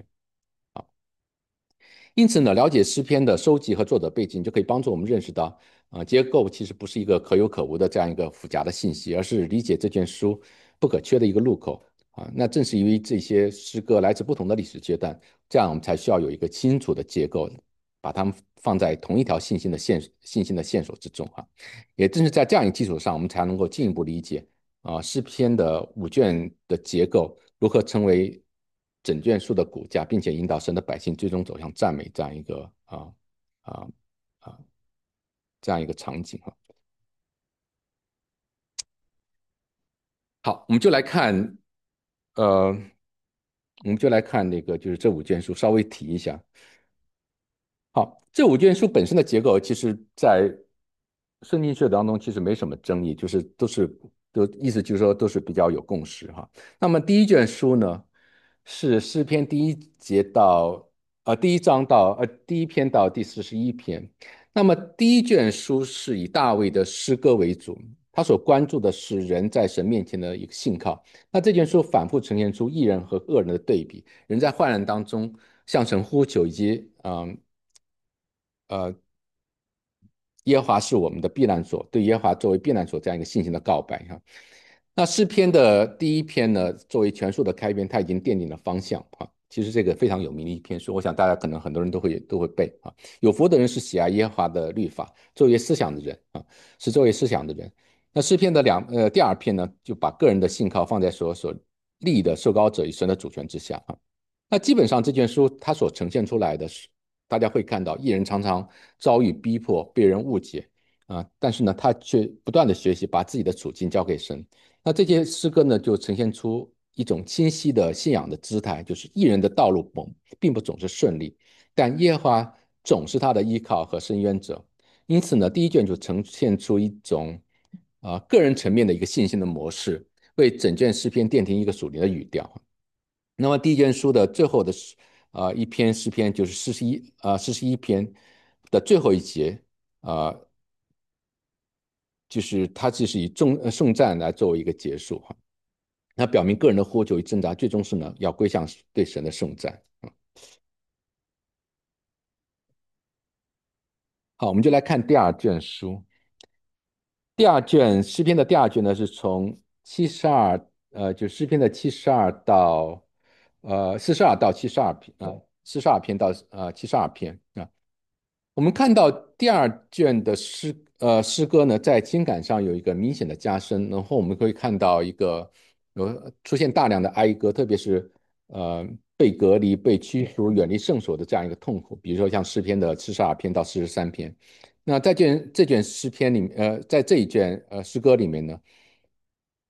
因此呢，了解诗篇的收集和作者背景，就可以帮助我们认识到，啊、呃结构其实不是一个可有可无的这样一个复杂的信息，而是理解这卷书不可缺的一个入口啊。那正是因为这些诗歌来自不同的历史阶段，这样我们才需要有一个清楚的结构，把它们放在同一条信心的线信心的线索之中啊。也正是在这样一个基础上，我们才能够进一步理解啊诗篇的五卷的结构如何成为整卷书的骨架，并且引导神的百姓最终走向赞美这样一个啊啊啊这样一个场景哈。好，我们就来看，呃，我们就来看那个就是这五卷书，稍微提一下。好，这五卷书本身的结构，其实在圣经学当中其实没什么争议，就是都是都意思就是说都是比较有共识哈。那么第一卷书呢，是诗篇第一节到呃第一章到呃第一篇到第四十一篇。那么第一卷书是以大卫的诗歌为主，他所关注的是人在神面前的一个信靠。那这卷书反复呈现出义人和恶人的对比，人在患难当中向神呼求，以及嗯呃耶和华是我们的避难所，对耶和华作为避难所这样一个信心的告白哈。那诗篇的第一篇呢，作为全书的开篇，它已经奠定了方向啊。其实这个非常有名的一篇书，我想大家可能很多人都会都会背啊。有福的人是喜爱耶和华的律法，作为思想的人啊，是作为思想的人。那诗篇的两呃第二篇呢，就把个人的信靠放在所所立的受膏者与神的主权之下啊。那基本上这卷书它所呈现出来的是，大家会看到艺人常常遭遇逼迫，被人误解啊，但是呢，他却不断的学习，把自己的处境交给神。那这些诗歌呢，就呈现出一种清晰的信仰的姿态，就是艺人的道路并不总是顺利，但耶和华总是他的依靠和伸冤者。因此呢，第一卷就呈现出一种啊、呃个人层面的一个信心的模式，为整卷诗篇奠定一个属灵的语调。那么第一卷书的最后的啊、呃一篇诗篇就是四十一啊四十一篇的最后一节啊、呃就是它就是以重呃颂赞来作为一个结束哈。那表明个人的呼求与挣扎，最终是呢要归向对神的颂赞。好，我们就来看第二卷书。第二卷诗篇的第二卷呢，是从七十二呃，就诗篇的七十二到呃四十二到七十二篇啊，四十二篇到呃七十二篇啊。我们看到第二卷的诗呃诗歌呢，在情感上有一个明显的加深，然后我们可以看到一个有出现大量的哀歌，特别是呃被隔离、被驱逐、远离圣所的这样一个痛苦，比如说像诗篇的七十二篇到四十三篇。那在卷这卷诗篇里面，呃，在这一卷呃诗歌里面呢，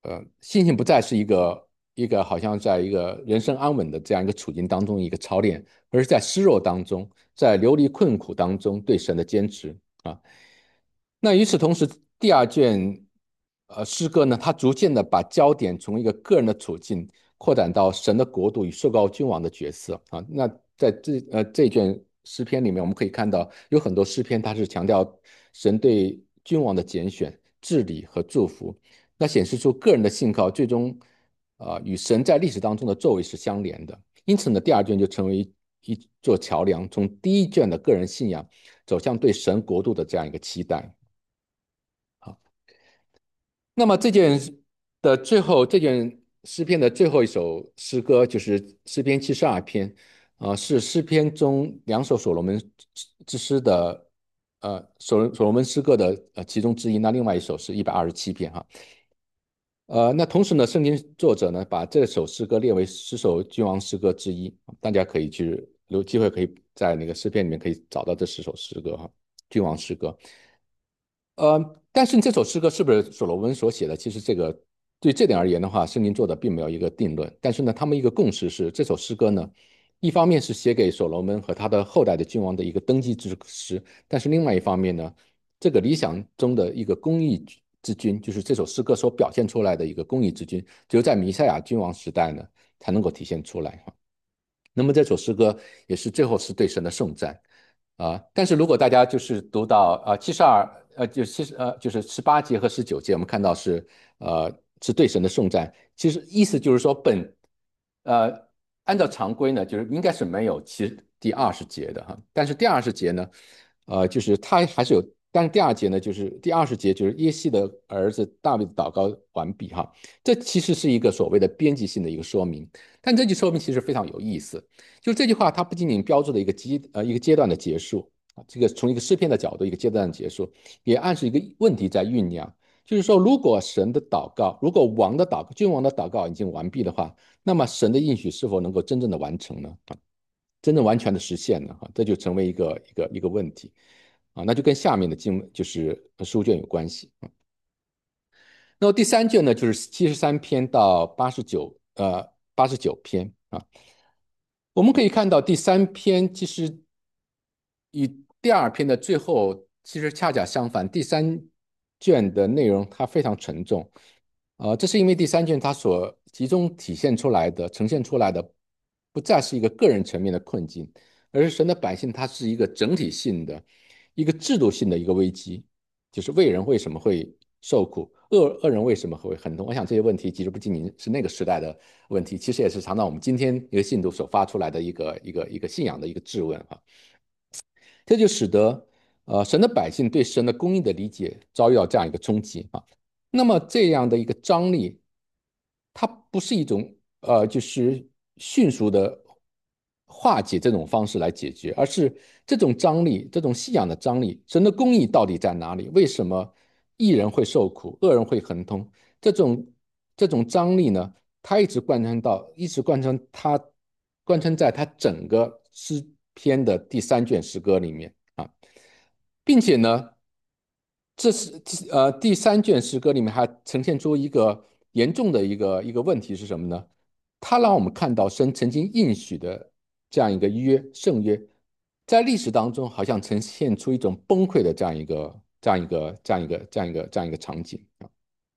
呃，信心不再是一个一个好像在一个人生安稳的这样一个处境当中一个操练，而是在失落当中，在流离困苦当中对神的坚持啊。那与此同时，第二卷呃诗歌呢，它逐渐的把焦点从一个个人的处境扩展到神的国度与受膏君王的角色啊。那在这呃这卷诗篇里面，我们可以看到有很多诗篇，它是强调神对君王的拣选、治理和祝福，那显示出个人的信靠最终啊、呃与神在历史当中的作为是相连的。因此呢，第二卷就成为一座桥梁，从第一卷的个人信仰走向对神国度的这样一个期待。好，那么这件的最后，这件诗篇的最后一首诗歌就是诗篇七十二篇，啊、呃是诗篇中两首所罗门之诗的，呃，所所罗门诗歌的呃其中之一。那另外一首是一百二十七篇哈。呃，那同时呢，圣经作者呢把这首诗歌列为十首君王诗歌之一，大家可以去有机会可以在那个诗篇里面可以找到这十首诗歌哈，君王诗歌。呃，但是这首诗歌是不是所罗门所写的？其实这个对这点而言的话，圣经做的并没有一个定论。但是呢，他们一个共识是，这首诗歌呢，一方面是写给所罗门和他的后代的君王的一个登基之诗，但是另外一方面呢，这个理想中的一个公义之君，就是这首诗歌所表现出来的一个公义之君，只有在弥赛亚君王时代呢，才能够体现出来。那么这首诗歌也是最后是对神的颂赞啊。但是如果大家就是读到啊七十二呃就七十呃就是十八节和十九节，我们看到是呃是对神的颂赞，其实意思就是说本呃按照常规呢，就是应该是没有其第二十节的哈。但是第二十节呢，呃就是它还是有，但是第二节呢就是第二十节就是耶西的儿子大卫的祷告完毕哈。这其实是一个所谓的编辑性的一个说明。但这句说明其实非常有意思，就是这句话它不仅仅标注了一个阶呃一个阶段的结束啊，这个从一个诗篇的角度一个阶段的结束，也暗示一个问题在酝酿，就是说如果神的祷告，如果王的祷告，君王的祷告已经完毕的话，那么神的应许是否能够真正的完成呢？啊，真正完全的实现呢？哈，这就成为一个一个一个问题啊，那就跟下面的经就是书卷有关系啊。那么第三卷呢，就是七十三篇到八十九呃八十九篇啊。我们可以看到第三篇其实与第二篇的最后其实恰恰相反，第三卷的内容它非常沉重，呃，这是因为第三卷它所集中体现出来的、呈现出来的，不再是一个个人层面的困境，而是神的百姓，它是一个整体性的、一个制度性的一个危机，就是为人为什么会受苦，恶恶人为什么会很痛？我想这些问题其实不仅仅是那个时代的问题，其实也是常常我们今天一个信徒所发出来的一个一个一个信仰的一个质问哈。这就使得呃神的百姓对神的公义的理解遭遇到这样一个冲击啊。那么这样的一个张力，它不是一种呃就是迅速的化解这种方式来解决，而是这种张力，这种信仰的张力，神的公义到底在哪里？为什么义人会受苦，恶人会亨通？这种这种张力呢，它一直贯穿到，一直贯穿它，贯穿在它整个诗篇的第三卷诗歌里面啊，并且呢，这是呃第三卷诗歌里面还呈现出一个严重的一个一个问题是什么呢？它让我们看到神曾经应许的这样一个约圣约，在历史当中好像呈现出一种崩溃的这样一个这样一个这样一个这样一个这样一个场景啊。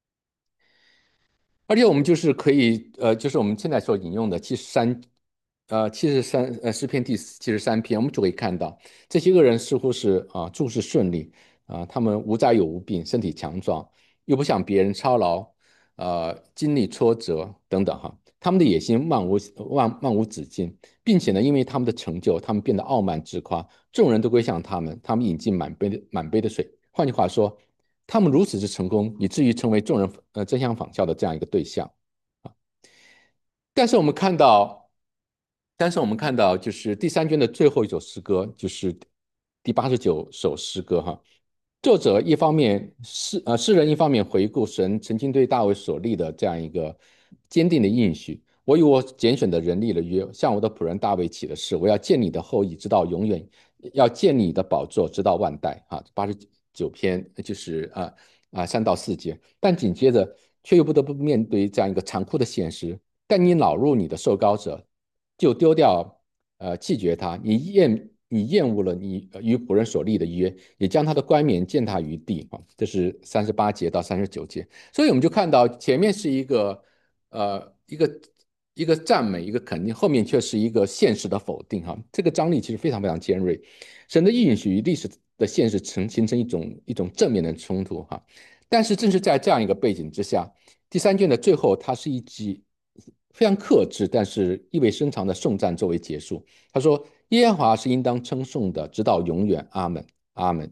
而且我们就是可以，呃，就是我们现在所引用的七十三，呃，七十三，呃，诗篇第七十三篇，我们就可以看到，这些恶人似乎是啊，诸事顺利啊，他们无灾有无病，身体强壮，又不像别人操劳，呃，经历挫折等等哈，他们的野心漫无漫漫无止境，并且呢，因为他们的成就，他们变得傲慢自夸，众人都归向他们，他们饮尽满杯的满杯的水。换句话说，他们如此之成功，以至于成为众人呃争相仿效的这样一个对象啊。但是我们看到，但是我们看到，就是第三卷的最后一首诗歌，就是第八十九首诗歌哈。作者一方面诗呃诗人一方面回顾神曾经对大卫所立的这样一个坚定的应许，我与我拣选的人立了约，向我的仆人大卫起了誓，我要建你的后裔直到永远，要建你的宝座直到万代啊。八十九篇就是啊啊三到四节，但紧接着却又不得不面对这样一个残酷的现实。但你恼怒你的受膏者，就丢掉呃弃绝他，你厌你厌恶了你呃与仆人所立的约，也将他的冠冕践踏于地啊。这是三十八节到三十九节。所以我们就看到前面是一个呃一个一个赞美，一个肯定，后面却是一个现实的否定哈。这个张力其实非常非常尖锐。神的应许与历史的现实呈形成一种一种正面的冲突哈。但是正是在这样一个背景之下，第三卷的最后，它是一集非常克制，但是意味深长的颂赞作为结束。他说：“耶和华是应当称颂的，直到永远。阿门，阿门。”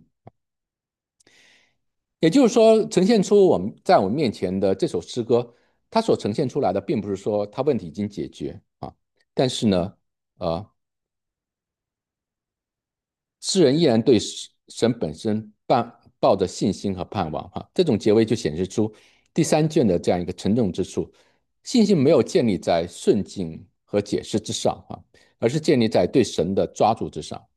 也就是说，呈现出我们在我们面前的这首诗歌，它所呈现出来的，并不是说它问题已经解决啊，但是呢，呃，诗人依然对神本身抱抱着信心和盼望哈。这种结尾就显示出第三卷的这样一个沉重之处，信心没有建立在顺境和解释之上啊，而是建立在对神的抓住之上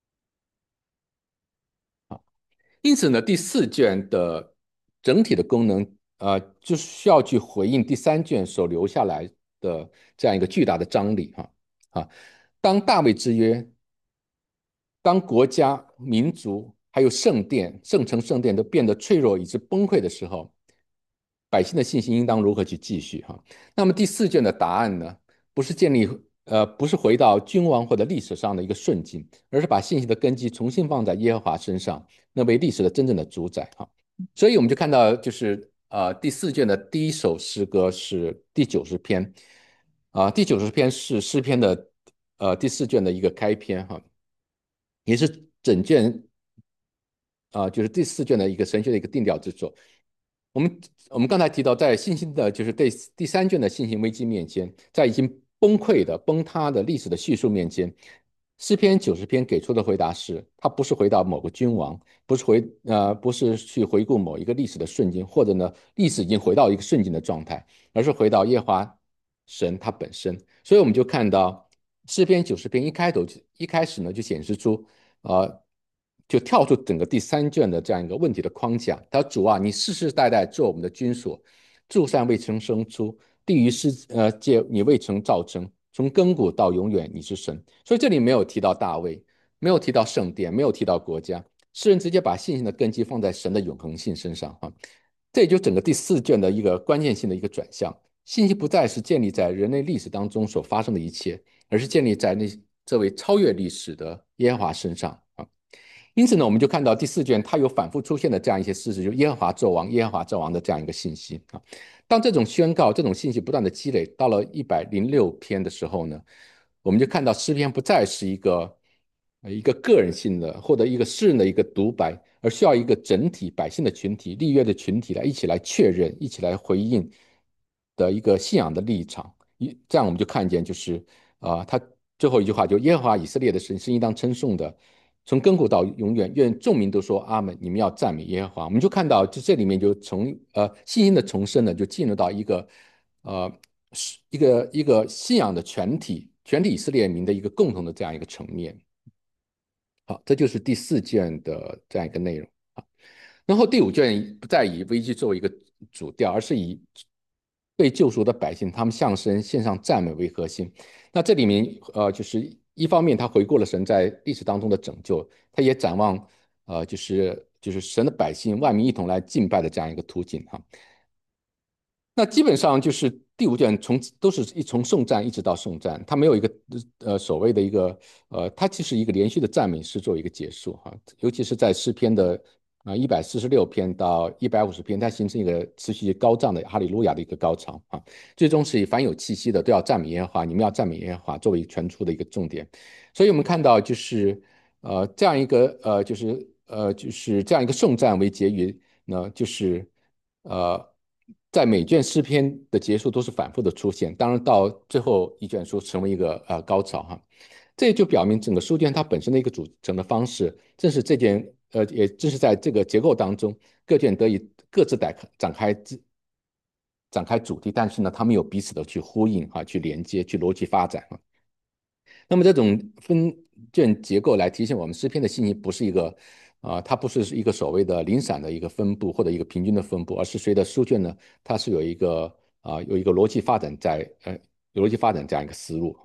啊。因此呢，第四卷的整体的功能，呃，就是需要去回应第三卷所留下来的这样一个巨大的张力哈啊。当大卫之约，当国家、民族还有圣殿、圣城、圣殿都变得脆弱以致崩溃的时候，百姓的信心应当如何去继续哈？那么第四卷的答案呢，不是建立呃，不是回到君王或者历史上的一个顺境，而是把信心的根基重新放在耶和华身上，那为历史的真正的主宰哈。所以我们就看到，就是呃第四卷的第一首诗歌是第九十篇，啊、呃第九十篇是诗篇的呃第四卷的一个开篇哈，也是整卷啊、呃就是第四卷的一个神学的一个定调之作。我们我们刚才提到，在信心的，就是对第三卷的信心危机面前，在已经崩溃的、崩塌的历史的叙述面前，诗篇九十篇给出的回答是：它不是回到某个君王，不是回呃，不是去回顾某一个历史的瞬间，或者呢，历史已经回到一个顺境的状态，而是回到耶和华神它本身。所以我们就看到诗篇九十篇一开头一开始呢，就显示出呃就跳出整个第三卷的这样一个问题的框架。他说：“主啊，你世世代代做我们的君所，诸善未曾生出，地狱世呃界你未曾造成，从亘古到永远你是神。”所以这里没有提到大卫，没有提到圣殿，没有提到国家，诗人直接把信心的根基放在神的永恒性身上啊。这也就整个第四卷的一个关键性的一个转向，信息不再是建立在人类历史当中所发生的一切，而是建立在那这位超越历史的耶和华身上啊。因此呢，我们就看到第四卷它有反复出现的这样一些事实，就耶和华纣王、耶和华纣王的这样一个信息啊。当这种宣告、这种信息不断的积累，到了一百零六篇的时候呢，我们就看到诗篇不再是一个呃一个个人性的或者一个诗人的一个独白，而需要一个整体百姓的群体、立约的群体来一起来确认、一起来回应的一个信仰的立场。一这样我们就看见，就是啊、呃他最后一句话就耶和华以色列的神是应当称颂的，从亘古到永远，愿众民都说阿门。你们要赞美耶和华。我们就看到，就这里面就从呃信心的重生呢，就进入到一个呃一个一个信仰的全体全体以色列民的一个共同的这样一个层面。好，这就是第四卷的这样一个内容啊。然后第五卷不再以危机作为一个主调，而是以被救赎的百姓他们向神献上赞美为核心。那这里面呃，就是一方面他回顾了神在历史当中的拯救，他也展望呃，就是就是神的百姓万民一同来敬拜的这样一个途径哈。那基本上就是第五卷从都是一从颂赞一直到颂赞，它没有一个呃所谓的一个呃，它其实一个连续的赞美诗作为一个结束哈，尤其是在诗篇的啊一百四十六篇到一百五十篇，它形成一个持续高涨的哈利路亚的一个高潮啊，最终是以凡有气息的都要赞美耶和华，你们要赞美耶和华作为全出的一个重点，所以我们看到就是呃这样一个呃就是呃就是这样一个颂赞为结语呢，就是呃。在每卷诗篇的结束都是反复的出现，当然到最后一卷书成为一个呃高潮哈，这就表明整个书卷它本身的一个组成的方式，正是这件呃也正是在这个结构当中，各卷得以各自展开展开展开主题，但是呢，他们有彼此的去呼应哈，去连接，去逻辑发展哈。那么这种分卷结构来提醒我们，诗篇的信息不是一个啊、它不是一个所谓的零散的一个分布或者一个平均的分布，而是随着书卷呢，它是有一个啊、有一个逻辑发展在呃有逻辑发展这样一个思路。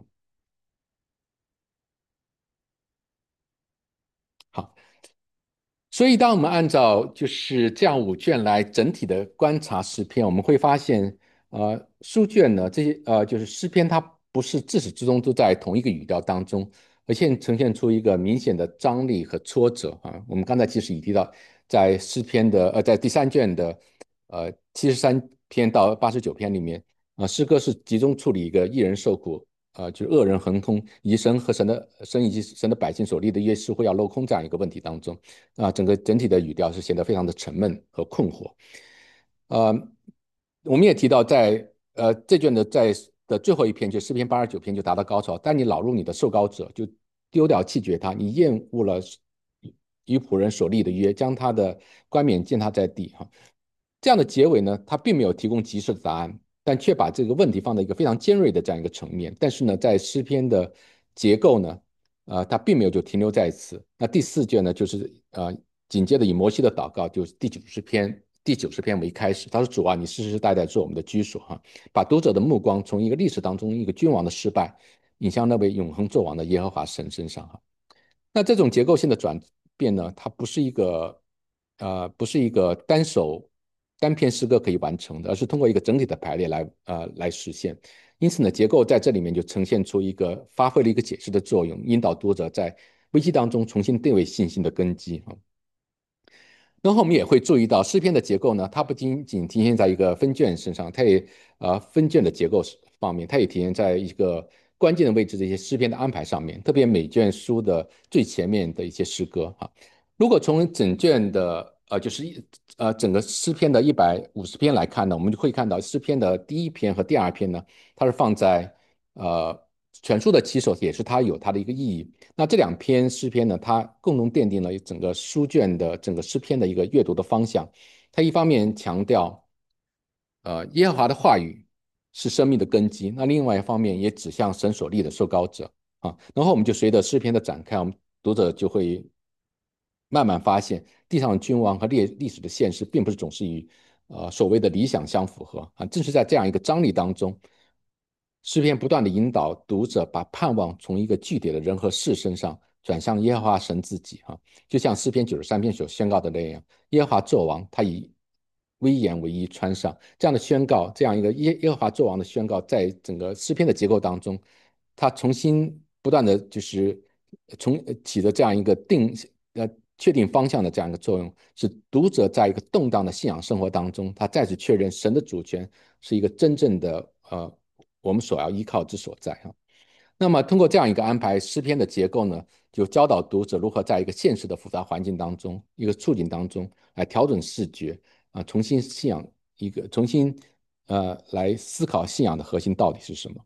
好，所以，当我们按照就是这样五卷来整体的观察诗篇，我们会发现，呃，书卷呢，这些呃，就是诗篇，它不是自始至终都在同一个语调当中，而现呈现出一个明显的张力和挫折啊。我们刚才其实已提到，在诗篇的呃，在第三卷的呃七十三篇到八十九篇里面，啊、诗歌是集中处理一个一人受苦。呃，就是恶人横空，以及神和神的神以及神的百姓所立的约似乎要镂空这样一个问题当中。啊，整个整体的语调是显得非常的沉闷和困惑。呃，我们也提到在，呃这卷的在的最后一篇，就诗篇八十九篇就达到高潮，但你恼怒你的受膏者，就丢掉弃绝他，你厌恶了与仆人所立的约，将他的冠冕践踏在地哈。这样的结尾呢，它并没有提供及时的答案，但却把这个问题放在一个非常尖锐的这样一个层面。但是呢，在诗篇的结构呢，呃，它并没有就停留在此。那第四卷呢，就是呃，紧接着以摩西的祷告，就是第九十篇，第九十篇为开始。他说：“主啊，你世世代代做我们的居所，哈，把读者的目光从一个历史当中一个君王的失败，引向那位永恒作王的耶和华神身上，哈。”那这种结构性的转变呢，它不是一个呃，不是一个单手单篇诗歌可以完成的，而是通过一个整体的排列来呃来实现。因此呢，结构在这里面就呈现出一个发挥了一个解释的作用，引导读者在危机当中重新定位信心的根基啊。然后我们也会注意到诗篇的结构呢，它不仅仅体现在一个分卷身上，它也呃分卷的结构方面，它也体现在一个关键的位置的一些诗篇的安排上面，特别每卷书的最前面的一些诗歌哈。如果从整卷的呃就是一呃整个诗篇的一百五十篇来看呢，我们就会看到诗篇的第一篇和第二篇呢，它是放在呃全书的起手，也是它有它的一个意义。那这两篇诗篇呢，它共同奠定了整个书卷的整个诗篇的一个阅读的方向。它一方面强调，呃，耶和华的话语是生命的根基；那另外一方面也指向神所立的受膏者啊。然后我们就随着诗篇的展开，我们读者就会慢慢发现，地上的君王和历历史的现实，并不是总是与呃所谓的理想相符合啊。正是在这样一个张力当中，诗篇不断的引导读者把盼望从一个具体的人和事身上转向耶和华神自己哈、啊，就像诗篇九十三篇所宣告的那样，耶和华作王，他以威严为衣穿上。这样的宣告，这样一个耶耶和华作王的宣告，在整个诗篇的结构当中，它重新不断的就是从起着这样一个定呃确定方向的这样一个作用，使读者在一个动荡的信仰生活当中，他再次确认神的主权是一个真正的呃我们所要依靠之所在哈。那么通过这样一个安排，诗篇的结构呢，就教导读者如何在一个现实的复杂环境当中，一个处境当中来调整视觉啊，重新信仰一个重新呃来思考信仰的核心到底是什么。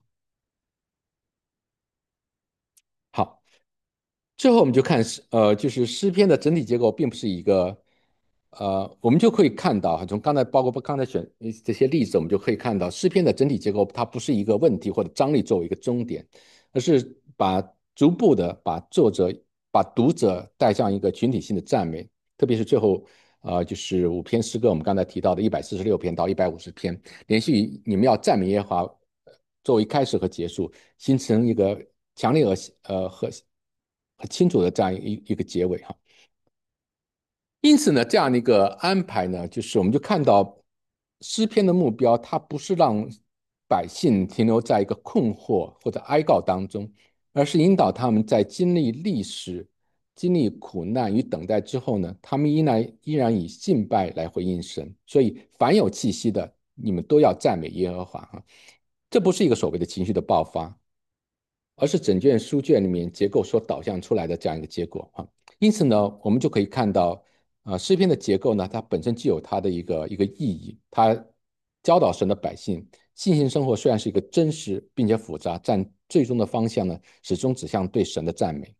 好，最后我们就看诗，呃，就是诗篇的整体结构，并不是一个，呃，我们就可以看到哈，从刚才包括刚才选这些例子，我们就可以看到诗篇的整体结构，它不是一个问题或者张力作为一个终点，而是把逐步的把作者、把读者带向一个群体性的赞美，特别是最后，呃，就是五篇诗歌，我们刚才提到的一百四十六篇到一百五十篇，连续你们要赞美耶和华作为开始和结束，形成一个强烈而呃和很清楚的这样一一个结尾哈。因此呢，这样的一个安排呢，就是我们就看到诗篇的目标，它不是让百姓停留在一个困惑或者哀告当中，而是引导他们在经历历史、经历苦难与等待之后呢，他们依然依然以敬拜来回应神。所以，凡有气息的，你们都要赞美耶和华哈。这不是一个所谓的情绪的爆发，而是整卷书卷里面结构所导向出来的这样一个结果啊。因此呢，我们就可以看到，啊，诗篇的结构呢，它本身具有它的一个一个意义，它教导神的百姓，信心生活虽然是一个真实并且复杂，但最终的方向呢，始终指向对神的赞美。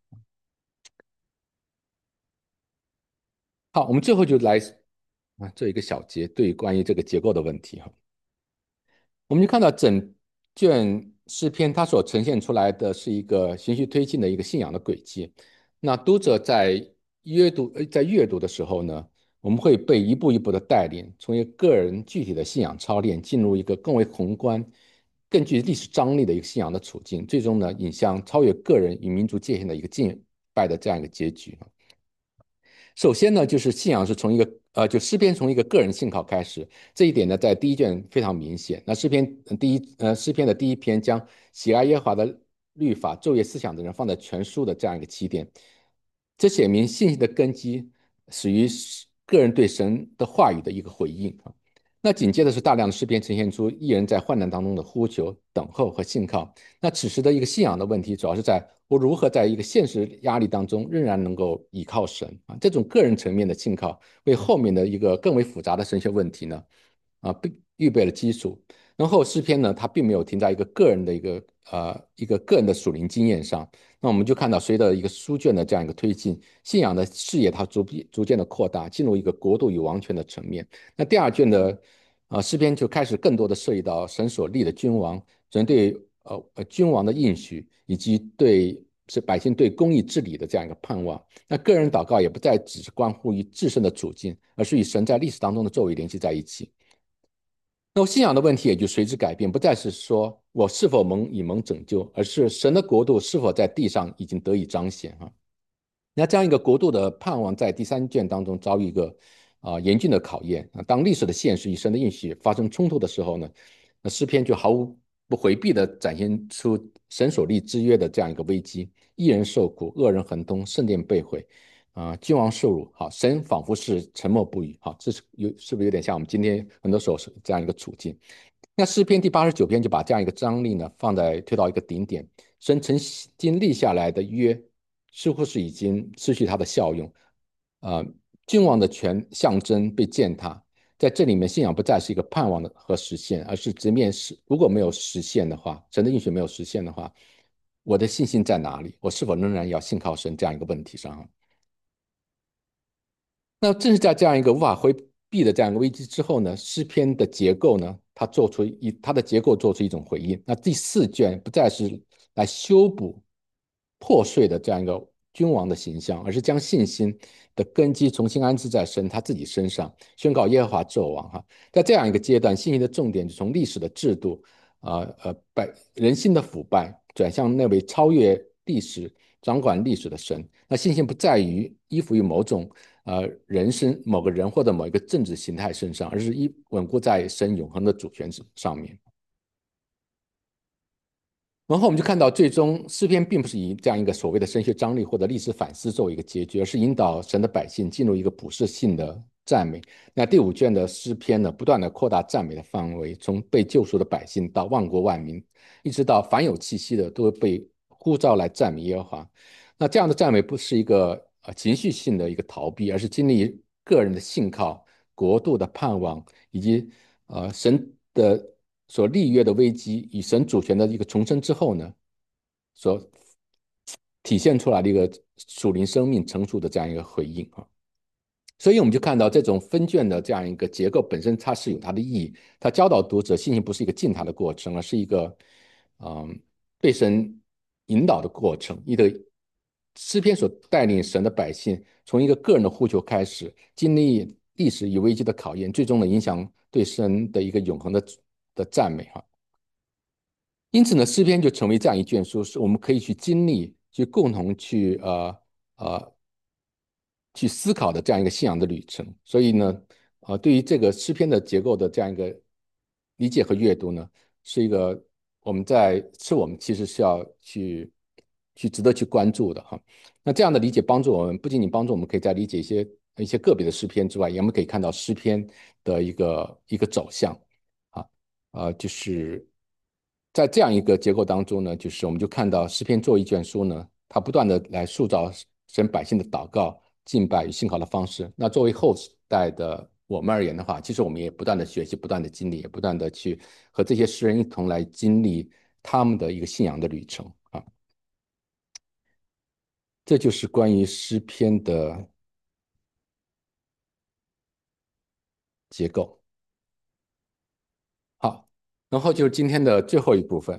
好，我们最后就来啊做一个小结，对于关于这个结构的问题哈。我们就看到整卷诗篇，它所呈现出来的是一个循序推进的一个信仰的轨迹。那读者在阅读呃在阅读的时候呢，我们会被一步一步的带领，从一个个人具体的信仰操练，进入一个更为宏观、更具历史张力的一个信仰的处境，最终呢，引向超越个人与民族界限的一个敬拜的这样一个结局。首先呢，就是信仰是从一个呃，就诗篇从一个个人信靠开始，这一点呢，在第一卷非常明显。那诗篇呃第一呃诗篇的第一篇将喜爱耶和华的律法、昼夜思想的人放在全书的这样一个起点，这写明信心的根基始于个人对神的话语的一个回应啊。那紧接着是大量的诗篇呈现出艺人在患难当中的呼求、等候和信靠。那此时的一个信仰的问题，主要是在我如何在一个现实压力当中，仍然能够依靠神啊。这种个人层面的信靠，为后面的一个更为复杂的神学问题呢，啊，预备了基础。然后诗篇呢，它并没有停在一个个人的一个呃一个个人的属灵经验上。那我们就看到，随着一个书卷的这样一个推进，信仰的视野它逐逐渐的扩大，进入一个国度与王权的层面。那第二卷的啊、呃、诗篇就开始更多的涉及到神所立的君王，人对呃呃君王的应许，以及对是百姓对公义治理的这样一个盼望。那个人祷告也不再只是关乎于自身的处境，而是与神在历史当中的作为联系在一起。那我信仰的问题也就随之改变，不再是说我是否蒙以蒙拯救，而是神的国度是否在地上已经得以彰显啊。那这样一个国度的盼望，在第三卷当中遭遇一个啊、呃严峻的考验啊。当历史的现实与神的应许发生冲突的时候呢，那诗篇就毫无不回避的展现出神所立之约的这样一个危机：一人受苦，恶人恒通，圣殿被毁，啊、呃君王受辱。好，神仿佛是沉默不语。好，这是有是不是有点像我们今天很多时候是这样一个处境？那诗篇第八十九篇就把这样一个张力呢放在推到一个顶点，神曾经立下来的约似乎是已经失去它的效用，呃，君王的权象征被践踏，在这里面信仰不再是一个盼望的和实现，而是直面是如果没有实现的话，神的应许没有实现的话，我的信心在哪里？我是否仍然要信靠神这样一个问题上？那正是在这样一个无法回避的这样一个危机之后呢，诗篇的结构呢，它做出一它的结构做出一种回应。那第四卷不再是来修补破碎的这样一个君王的形象，而是将信心的根基重新安置在神他自己身上，宣告耶和华纣王哈。在这样一个阶段，信心的重点就从历史的制度啊呃百人心的腐败，转向那位超越历史、掌管历史的神。那信心不在于依附于某种呃人身、某个人或者某一个政治形态身上，而是依稳固在神永恒的主权上面。然后我们就看到，最终诗篇并不是以这样一个所谓的神学张力或者历史反思作为一个结局，而是引导神的百姓进入一个普世性的赞美。那第五卷的诗篇呢，不断的扩大赞美的范围，从被救赎的百姓到万国万民，一直到凡有气息的都会被呼召来赞美耶和华。那这样的赞美不是一个呃情绪性的一个逃避，而是经历个人的信靠、国度的盼望以及呃神的所立约的危机与神主权的一个重生之后呢，所体现出来的一个属灵生命成熟的这样一个回应啊。所以我们就看到这种分卷的这样一个结构本身它是有它的意义，它教导读者信心不是一个静态的过程，而是一个嗯被神引导的过程。一个诗篇所带领神的百姓从一个个人的呼求开始，经历历史与危机的考验，最终呢影响对神的一个永恒的的赞美哈。因此呢，诗篇就成为这样一卷书，是我们可以去经历、去共同去呃呃去思考的这样一个信仰的旅程。所以呢，呃，对于这个诗篇的结构的这样一个理解和阅读呢，是一个我们在是我们其实是要去去值得去关注的哈。那这样的理解帮助我们，不仅仅帮助我们可以在理解一些一些个别的诗篇之外，也我们可以看到诗篇的一个一个走向啊。呃，就是在这样一个结构当中呢，就是我们就看到诗篇作为一卷书呢，它不断的来塑造神百姓的祷告、敬拜与信靠的方式。那作为后代的我们而言的话，其实我们也不断的学习、不断的经历，也不断的去和这些诗人一同来经历他们的一个信仰的旅程啊。这就是关于诗篇的结构。好，然后就是今天的最后一部分，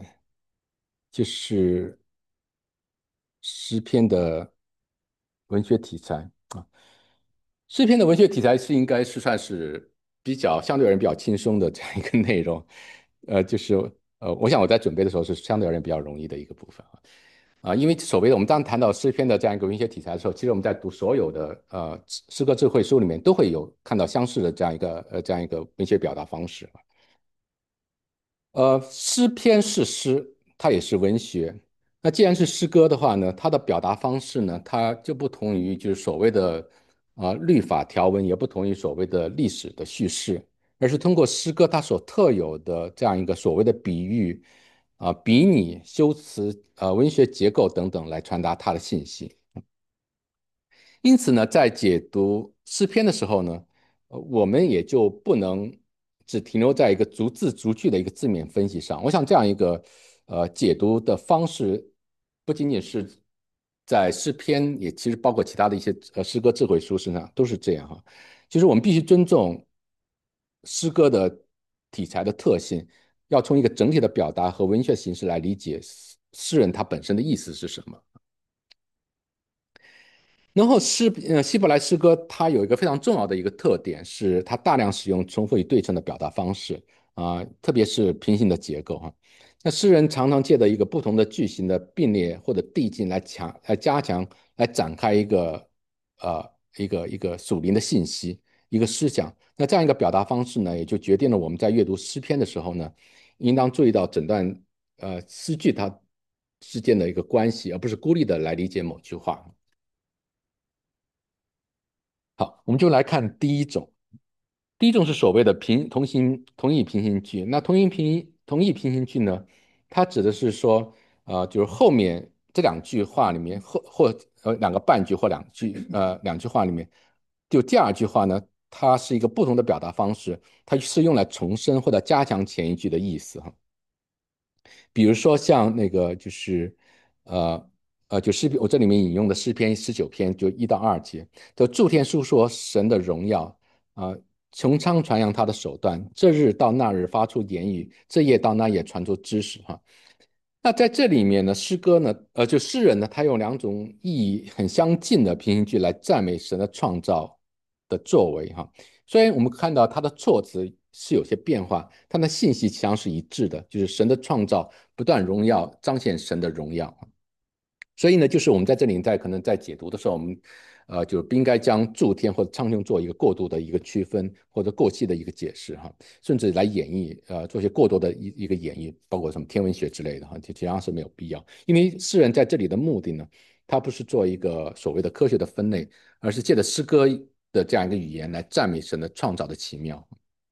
就是诗篇的文学题材啊。 诗篇的文学题材是应该是算是比较相对而言比较轻松的这样一个内容，呃，就是呃，我想我在准备的时候是相对而言比较容易的一个部分啊。啊，因为所谓的我们当谈到诗篇的这样一个文学题材的时候，其实我们在读所有的呃诗歌智慧书里面都会有看到相似的这样一个呃这样一个文学表达方式。呃，诗篇是诗，它也是文学。那既然是诗歌的话呢，它的表达方式呢，它就不同于就是所谓的啊、呃律法条文，也不同于所谓的历史的叙事，而是通过诗歌它所特有的这样一个所谓的比喻啊、比拟、修辞、呃文学结构等等来传达它的信息。因此呢，在解读诗篇的时候呢，呃我们也就不能只停留在一个逐字逐句的一个字面分析上。我想这样一个呃解读的方式，不仅仅是在诗篇，也其实包括其他的一些呃诗歌智慧书身上都是这样哈。就是我们必须尊重诗歌的题材的特性，要从一个整体的表达和文学形式来理解诗人他本身的意思是什么。然后诗呃希伯来诗歌它有一个非常重要的一个特点，是它大量使用重复与对称的表达方式啊、特别是平行的结构哈、那诗人常常借着一个不同的句型的并列或者递进来强来加强来展开一个呃一个一个属灵的信息一个思想。那这样一个表达方式呢，也就决定了我们在阅读诗篇的时候呢，应当注意到整段呃诗句它之间的一个关系，而不是孤立的来理解某句话。好，我们就来看第一种。第一种是所谓的平同形同义平行句。那同义平同义平行句呢，它指的是说，呃，就是后面这两句话里面，或或呃两个半句或两句呃两句话里面，就第二句话呢，它是一个不同的表达方式，它是用来重申或者加强前一句的意思哈。比如说像那个就是呃呃，就诗篇，我这里面引用的诗篇十九篇就一到二节，就诸天述说神的荣耀啊、呃穹苍传扬他的手段，这日到那日发出言语，这夜到那夜传出知识哈。那在这里面呢，诗歌呢，呃，就诗人呢，他用两种意义很相近的平行句来赞美神的创造的作为哈。虽然我们看到他的措辞是有些变化，但的信息实际上是一致的，就是神的创造不断荣耀，彰显神的荣耀。所以呢，就是我们在这里在可能在解读的时候，我们呃就不应该将诸天或者苍穹做一个过度的一个区分，或者过细的一个解释哈，甚至来演绎呃做些过多的一一个演绎，包括什么天文学之类的哈，就实际上是没有必要。因为诗人在这里的目的呢，他不是做一个所谓的科学的分类，而是借着诗歌的这样一个语言来赞美神的创造的奇妙。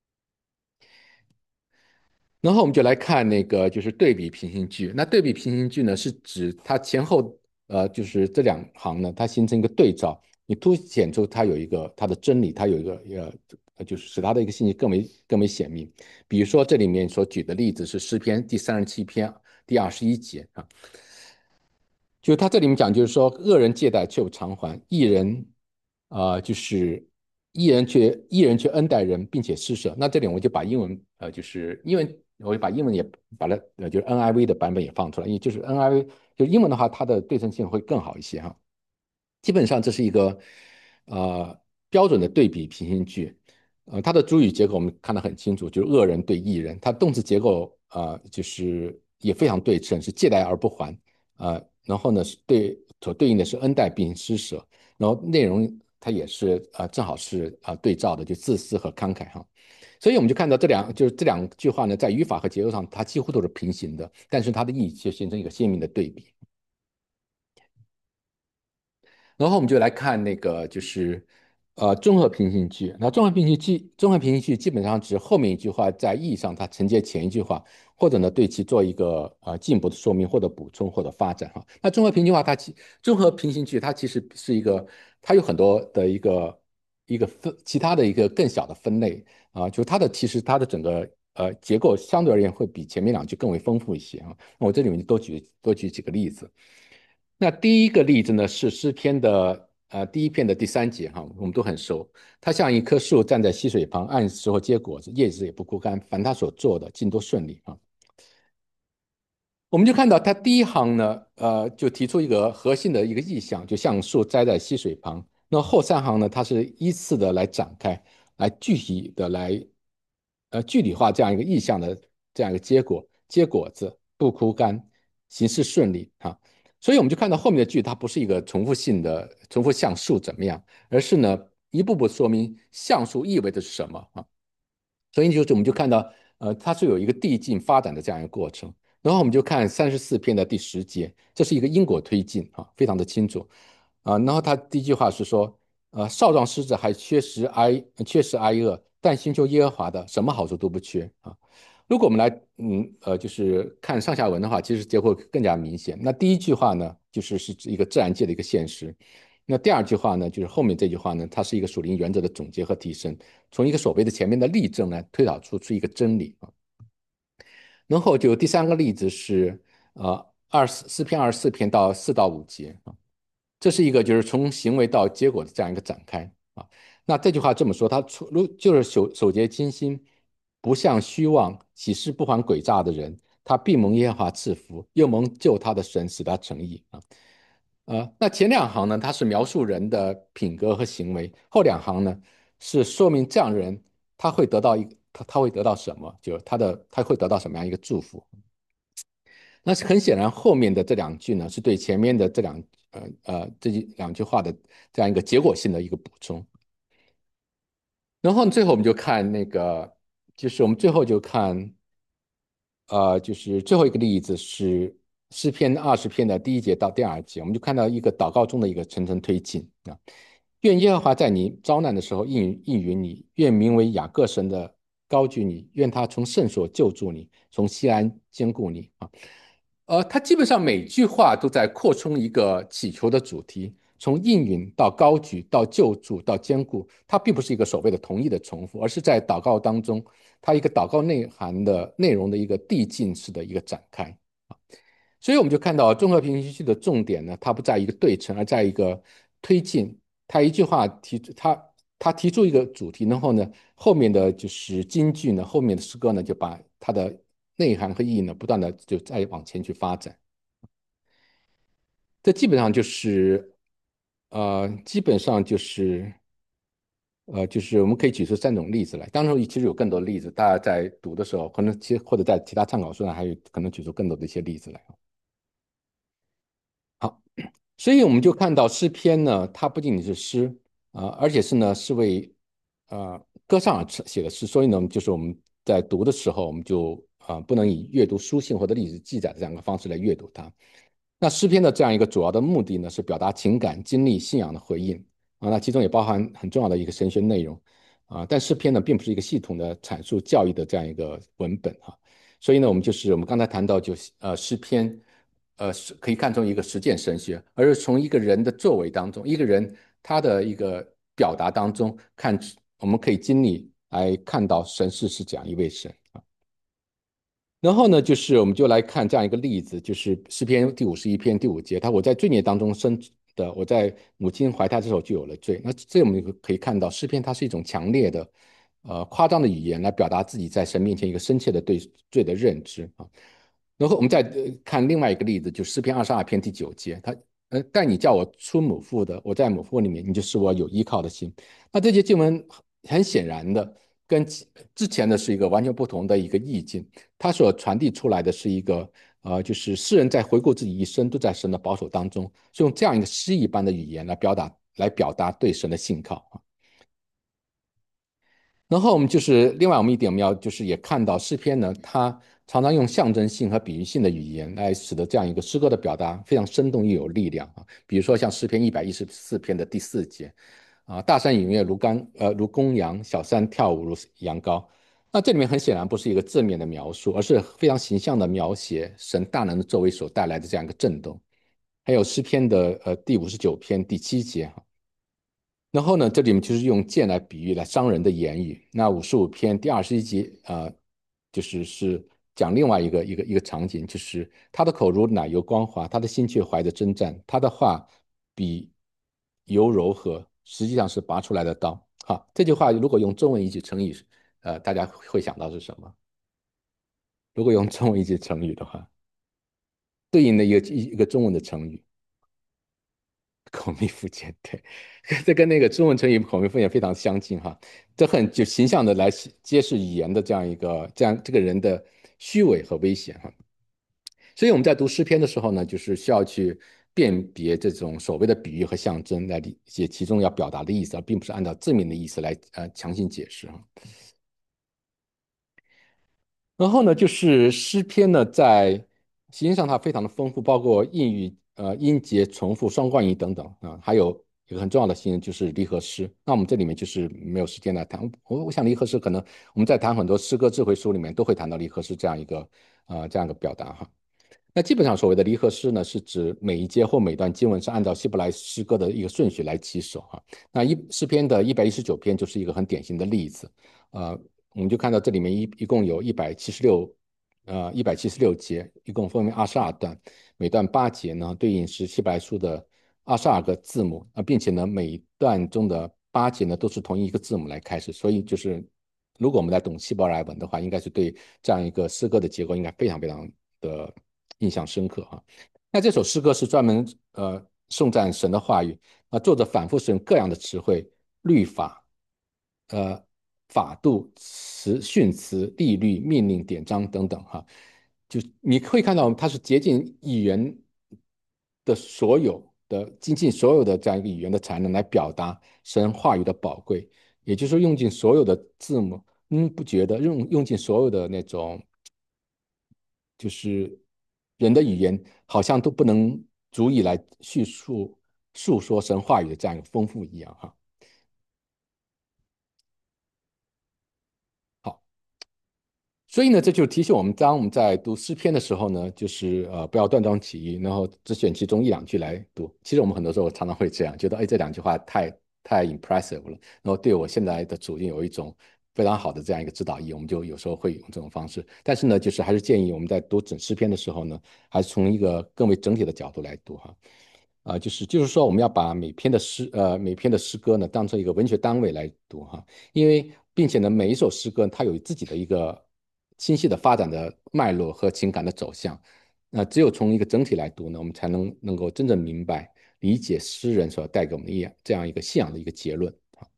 然后我们就来看那个就是对比平行句。那对比平行句呢，是指它前后呃就是这两行呢，它形成一个对照，你凸显出它有一个它的真理，它有一个呃就是使它的一个信息更为更为显明。比如说这里面所举的例子是诗篇第三十七篇第二十一节啊，就是他这里面讲，就是说恶人借贷却不偿还，义人啊、呃就是义人却义人却恩待人，并且施舍。那这里我就把英文呃，就是英文，我就把英文也把它呃，就是 N I V 的版本也放出来，因为就是 N I V 就英文的话，它的对称性会更好一些哈。基本上这是一个呃标准的对比平行句，呃，它的主语结构我们看得很清楚，就是恶人对义人，它动词结构呃就是也非常对称，是借贷而不还，呃，然后呢是对所对应的是恩待并施舍，然后内容它也是呃正好是啊、呃、对照的，就自私和慷慨哈。所以我们就看到这两就是这两句话呢，在语法和结构上它几乎都是平行的，但是它的意义却形成一个鲜明的对比。然后我们就来看那个就是呃综合平行句。那综合平行句，综合平行句基本上指后面一句话在意义上它承接前一句话，或者呢对其做一个呃进一步的说明或者补充或者发展哈。那综合平行句话它其综合平行句它其实是一个它有很多的一个一个分其他的一个更小的分类啊，就它的其实它的整个呃结构相对而言会比前面两句更为丰富一些啊。那我这里面就多举多举几个例子。那第一个例子呢是诗篇的呃第一篇的第三节哈，我们都很熟。它像一棵树站在溪水旁，按时候结果子，叶子也不枯干，凡他所做的尽都顺利啊。我们就看到它第一行呢，呃，就提出一个核心的一个意象，就像树栽在溪水旁。 那后三行呢，它是依次的来展开，来具体的来呃具体化这样一个意象的这样一个结果，结果子不枯干，行事顺利啊。所以我们就看到后面的句，它不是一个重复性的重复像素怎么样，而是呢一步步说明像素意味着是什么啊。所以就是我们就看到，呃，它是有一个递进发展的这样一个过程。然后我们就看三十四篇的第十节，这是一个因果推进啊，非常的清楚啊。然后他第一句话是说，呃，少壮狮子还缺食挨缺食挨饿，但寻求耶和华的，什么好处都不缺啊。如果我们来，嗯呃，就是看上下文的话，其实结果更加明显。那第一句话呢，就是是指一个自然界的一个现实。那第二句话呢，就是后面这句话呢，它是一个属灵原则的总结和提升，从一个所谓的前面的例证呢，推导出出一个真理啊。然后就第三个例子是，呃，二四四篇二十四篇到四到五节啊，这是一个就是从行为到结果的这样一个展开啊。那这句话这么说，他出如就是守守节清心，不向虚妄，喜事不还诡诈的人，他必蒙耶和华赐福，又蒙救他的神使他成义啊。呃，那前两行呢，它是描述人的品格和行为，后两行呢是说明这样的人他会得到一个他他会得到什么，就他的他会得到什么样一个祝福。那是很显然，后面的这两句呢，是对前面的这两呃呃这两句话的这样一个结果性的一个补充。然后最后我们就看那个，就是我们最后就看呃，就是最后一个例子是诗篇二十篇的第一节到第二节，我们就看到一个祷告中的一个层层推进啊。愿耶和华在你遭难的时候应应允你，愿名为雅各神的高举你，愿他从圣所救助你，从西安坚固你啊。呃，他基本上每句话都在扩充一个祈求的主题，从应允到高举到救助到坚固，它并不是一个所谓的同义的重复，而是在祷告当中，它一个祷告内涵的内容的一个递进式的一个展开啊。所以我们就看到综合平行序的重点呢，它不在一个对称，而在一个推进。他一句话提他他提出一个主题，然后呢，后面的就是京剧呢，后面的诗歌呢，就把它的内涵和意义呢，不断的就再往前去发展。这基本上就是呃，基本上就是呃，就是我们可以举出三种例子来。当然，其实有更多的例子，大家在读的时候，可能其实或者在其他参考书上还有可能举出更多的一些例子来。好，所以我们就看到诗篇呢，它不仅仅是诗啊、呃而且是呢是为呃歌唱而写的诗。所以呢，就是我们在读的时候，我们就啊、呃不能以阅读书信或者历史记载的这样一个方式来阅读它。那诗篇的这样一个主要的目的呢，是表达情感、经历、信仰的回应啊。那其中也包含很重要的一个神学内容啊。但诗篇呢，并不是一个系统的阐述教育的这样一个文本啊。所以呢，我们就是我们刚才谈到就，呃诗篇，呃是可以看成一个实践神学，而是从一个人的作为当中，一个人他的一个表达当中看，我们可以经历来看到神是是这样一位神。然后呢，就是我们就来看这样一个例子，就是诗篇第五十一篇第五节，他我在罪孽当中生的，我在母亲怀胎之后就有了罪。那这我们可以看到，诗篇它是一种强烈的、呃夸张的语言来表达自己在神面前一个深切的对罪的认知啊。然后我们再呃看另外一个例子，就诗篇二十二篇第九节，他呃，但你叫我出母腹的，我在母腹里面，你就使我有依靠的心。那这节经文很显然的跟之前的是一个完全不同的一个意境。他所传递出来的是一个呃，就是诗人在回顾自己一生都在神的保守当中，是用这样一个诗意般的语言来表达来表达对神的信靠啊。然后我们就是另外我们一点，我们要就是也看到诗篇呢，它常常用象征性和比喻性的语言来使得这样一个诗歌的表达非常生动又有力量啊。比如说像诗篇一百一十四篇的第四节啊，大山踊跃如刚呃如公羊，小山跳舞如羊羔。那这里面很显然不是一个正面的描述，而是非常形象的描写神大能的作为所带来的这样一个震动。还有诗篇的呃第五十九篇第七节哈，然后呢，这里面就是用剑来比喻来伤人的言语。那五十五篇第二十一节，呃，就是是讲另外一个一个一个场景，就是他的口如奶油光滑，他的心却怀着征战，他的话比油柔和，实际上是拔出来的刀。好，这句话如果用中文一句成语，呃，大家会想到是什么？如果用中文一句成语的话，对应的一个一一个中文的成语， 口蜜腹剑，对，这跟那个中文成语口蜜腹剑非常相近哈。这很就形象的来揭示语言的这样一个这样这个人的虚伪和危险哈。所以我们在读诗篇的时候呢，就是需要去辨别这种所谓的比喻和象征来理解其中要表达的意思，而并不是按照字面的意思来呃强行解释哈。然后呢，就是诗篇呢，在形式上它非常的丰富，包括音语、呃音节重复、双关语等等啊，还有一个很重要的形式就是离合诗。那我们这里面就是没有时间来谈，我我想离合诗可能我们在谈很多诗歌智慧书里面都会谈到离合诗这样一个啊、呃这样一个表达哈。那基本上所谓的离合诗呢，是指每一节或每段经文是按照希伯来诗歌的一个顺序来起手哈。那一诗篇的一百一十九篇就是一个很典型的例子，呃，我们就看到这里面一一共有一百七十六，呃，一百七十六节，一共分为二十二段，每段八节呢对应是希伯来书的二十二个字母啊，并且呢每段中的八节呢都是同一个字母来开始，所以就是如果我们来懂希伯来文的话，应该是对这样一个诗歌的结构应该非常非常的印象深刻啊。那这首诗歌是专门呃颂赞神的话语啊，作者反复使用各样的词汇、律法、呃法度、词、训词、例律、命令、典章等等哈，就你会看到它是竭尽语言的所有的尽尽所有的这样一个语言的才能来表达神话语的宝贵，也就是说用尽所有的字母，嗯，不觉得用用尽所有的那种就是人的语言好像都不能足以来叙述述说神话语的这样一个丰富一样哈。好，所以呢，这就提醒我们，当我们在读诗篇的时候呢，就是呃不要断章取义，然后只选其中一两句来读。其实我们很多时候常常会这样，觉得哎这两句话太太 impressive 了，然后对我现在的处境有一种非常好的这样一个指导意义，我们就有时候会用这种方式。但是呢，就是还是建议我们在读整诗篇的时候呢，还是从一个更为整体的角度来读哈。啊、呃就是就是说，我们要把每篇的诗呃每篇的诗歌呢当成一个文学单位来读哈，因为并且呢每一首诗歌它有自己的一个清晰的发展的脉络和情感的走向，那只有从一个整体来读呢，我们才能能够真正明白理解诗人所带给我们的一这样一个信仰的一个结论。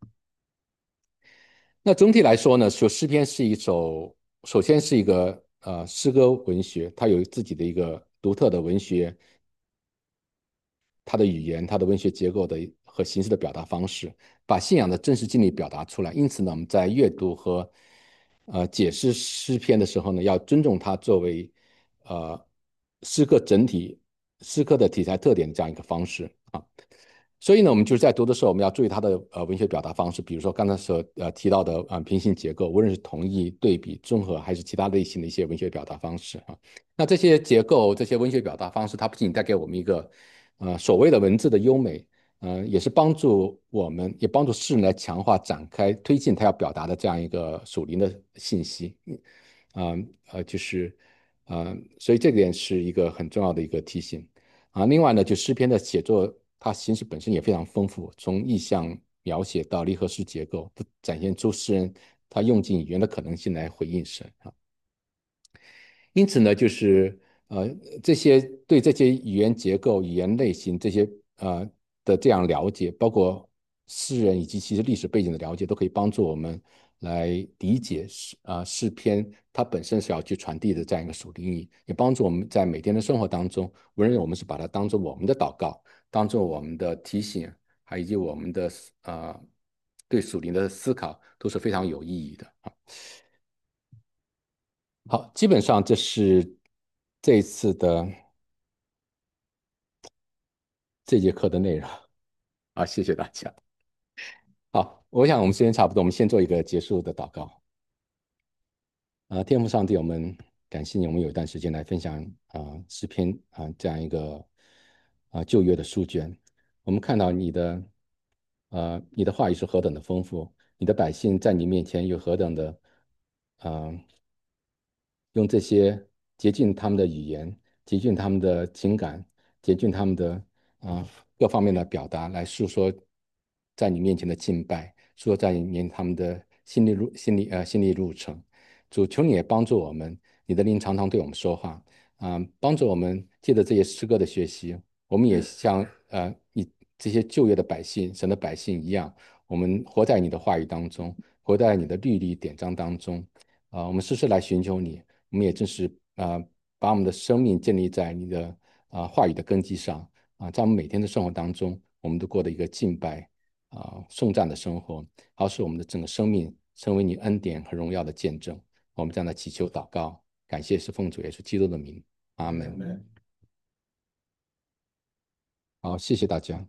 那总体来说呢，说诗篇是一首，首先是一个呃诗歌文学，它有自己的一个独特的文学它的语言、它的文学结构的和形式的表达方式，把信仰的真实经历表达出来。因此呢，我们在阅读和呃解释诗篇的时候呢，要尊重它作为呃诗歌整体、诗歌的题材特点的这样一个方式啊。所以呢，我们就是在读的时候，我们要注意它的呃文学表达方式，比如说刚才所呃提到的啊、呃、平行结构，无论是同义、对比、综合，还是其他类型的一些文学表达方式啊。那这些结构、这些文学表达方式，它不仅带给我们一个呃所谓的文字的优美，呃，也是帮助我们，也帮助诗人来强化、展开、推进他要表达的这样一个属灵的信息。啊呃，就是呃，所以这点是一个很重要的一个提醒啊。另外呢，就诗篇的写作，它形式本身也非常丰富，从意象描写到离合诗结构，都展现出诗人他用尽语言的可能性来回应神啊。因此呢，就是呃这些对这些语言结构、语言类型这些呃的这样了解，包括诗人以及其实历史背景的了解，都可以帮助我们来理解诗啊、呃、诗篇它本身是要去传递的这样一个属灵意义，也帮助我们在每天的生活当中，无论我们是把它当做我们的祷告，当做我们的提醒，还以及我们的呃对属灵的思考，都是非常有意义的啊。好，基本上这是这一次的这节课的内容啊，谢谢大家。好，我想我们时间差不多，我们先做一个结束的祷告。啊，天父上帝，我们感谢你，我们有一段时间来分享啊诗篇啊这样一个啊旧约的书卷，我们看到你的呃你的话语是何等的丰富，你的百姓在你面前有何等的啊用这些竭尽他们的语言，竭尽他们的情感，竭尽他们的啊、呃各方面的表达，来诉说在你面前的敬拜，说在你面前他们的心理路心理呃心理路程。主，求你也帮助我们，你的灵常常对我们说话啊、帮助我们借着这些诗歌的学习，我们也像呃你这些旧约的百姓、神的百姓一样，我们活在你的话语当中，活在你的律例典章当中。啊、我们时时来寻求你，我们也正是啊、呃把我们的生命建立在你的啊、话语的根基上啊、在我们每天的生活当中，我们都过得一个敬拜啊、颂赞的生活，好使我们的整个生命成为你恩典和荣耀的见证。我们这样的祈求祷告，感谢是奉主耶稣基督的名，阿门。好，谢谢大家。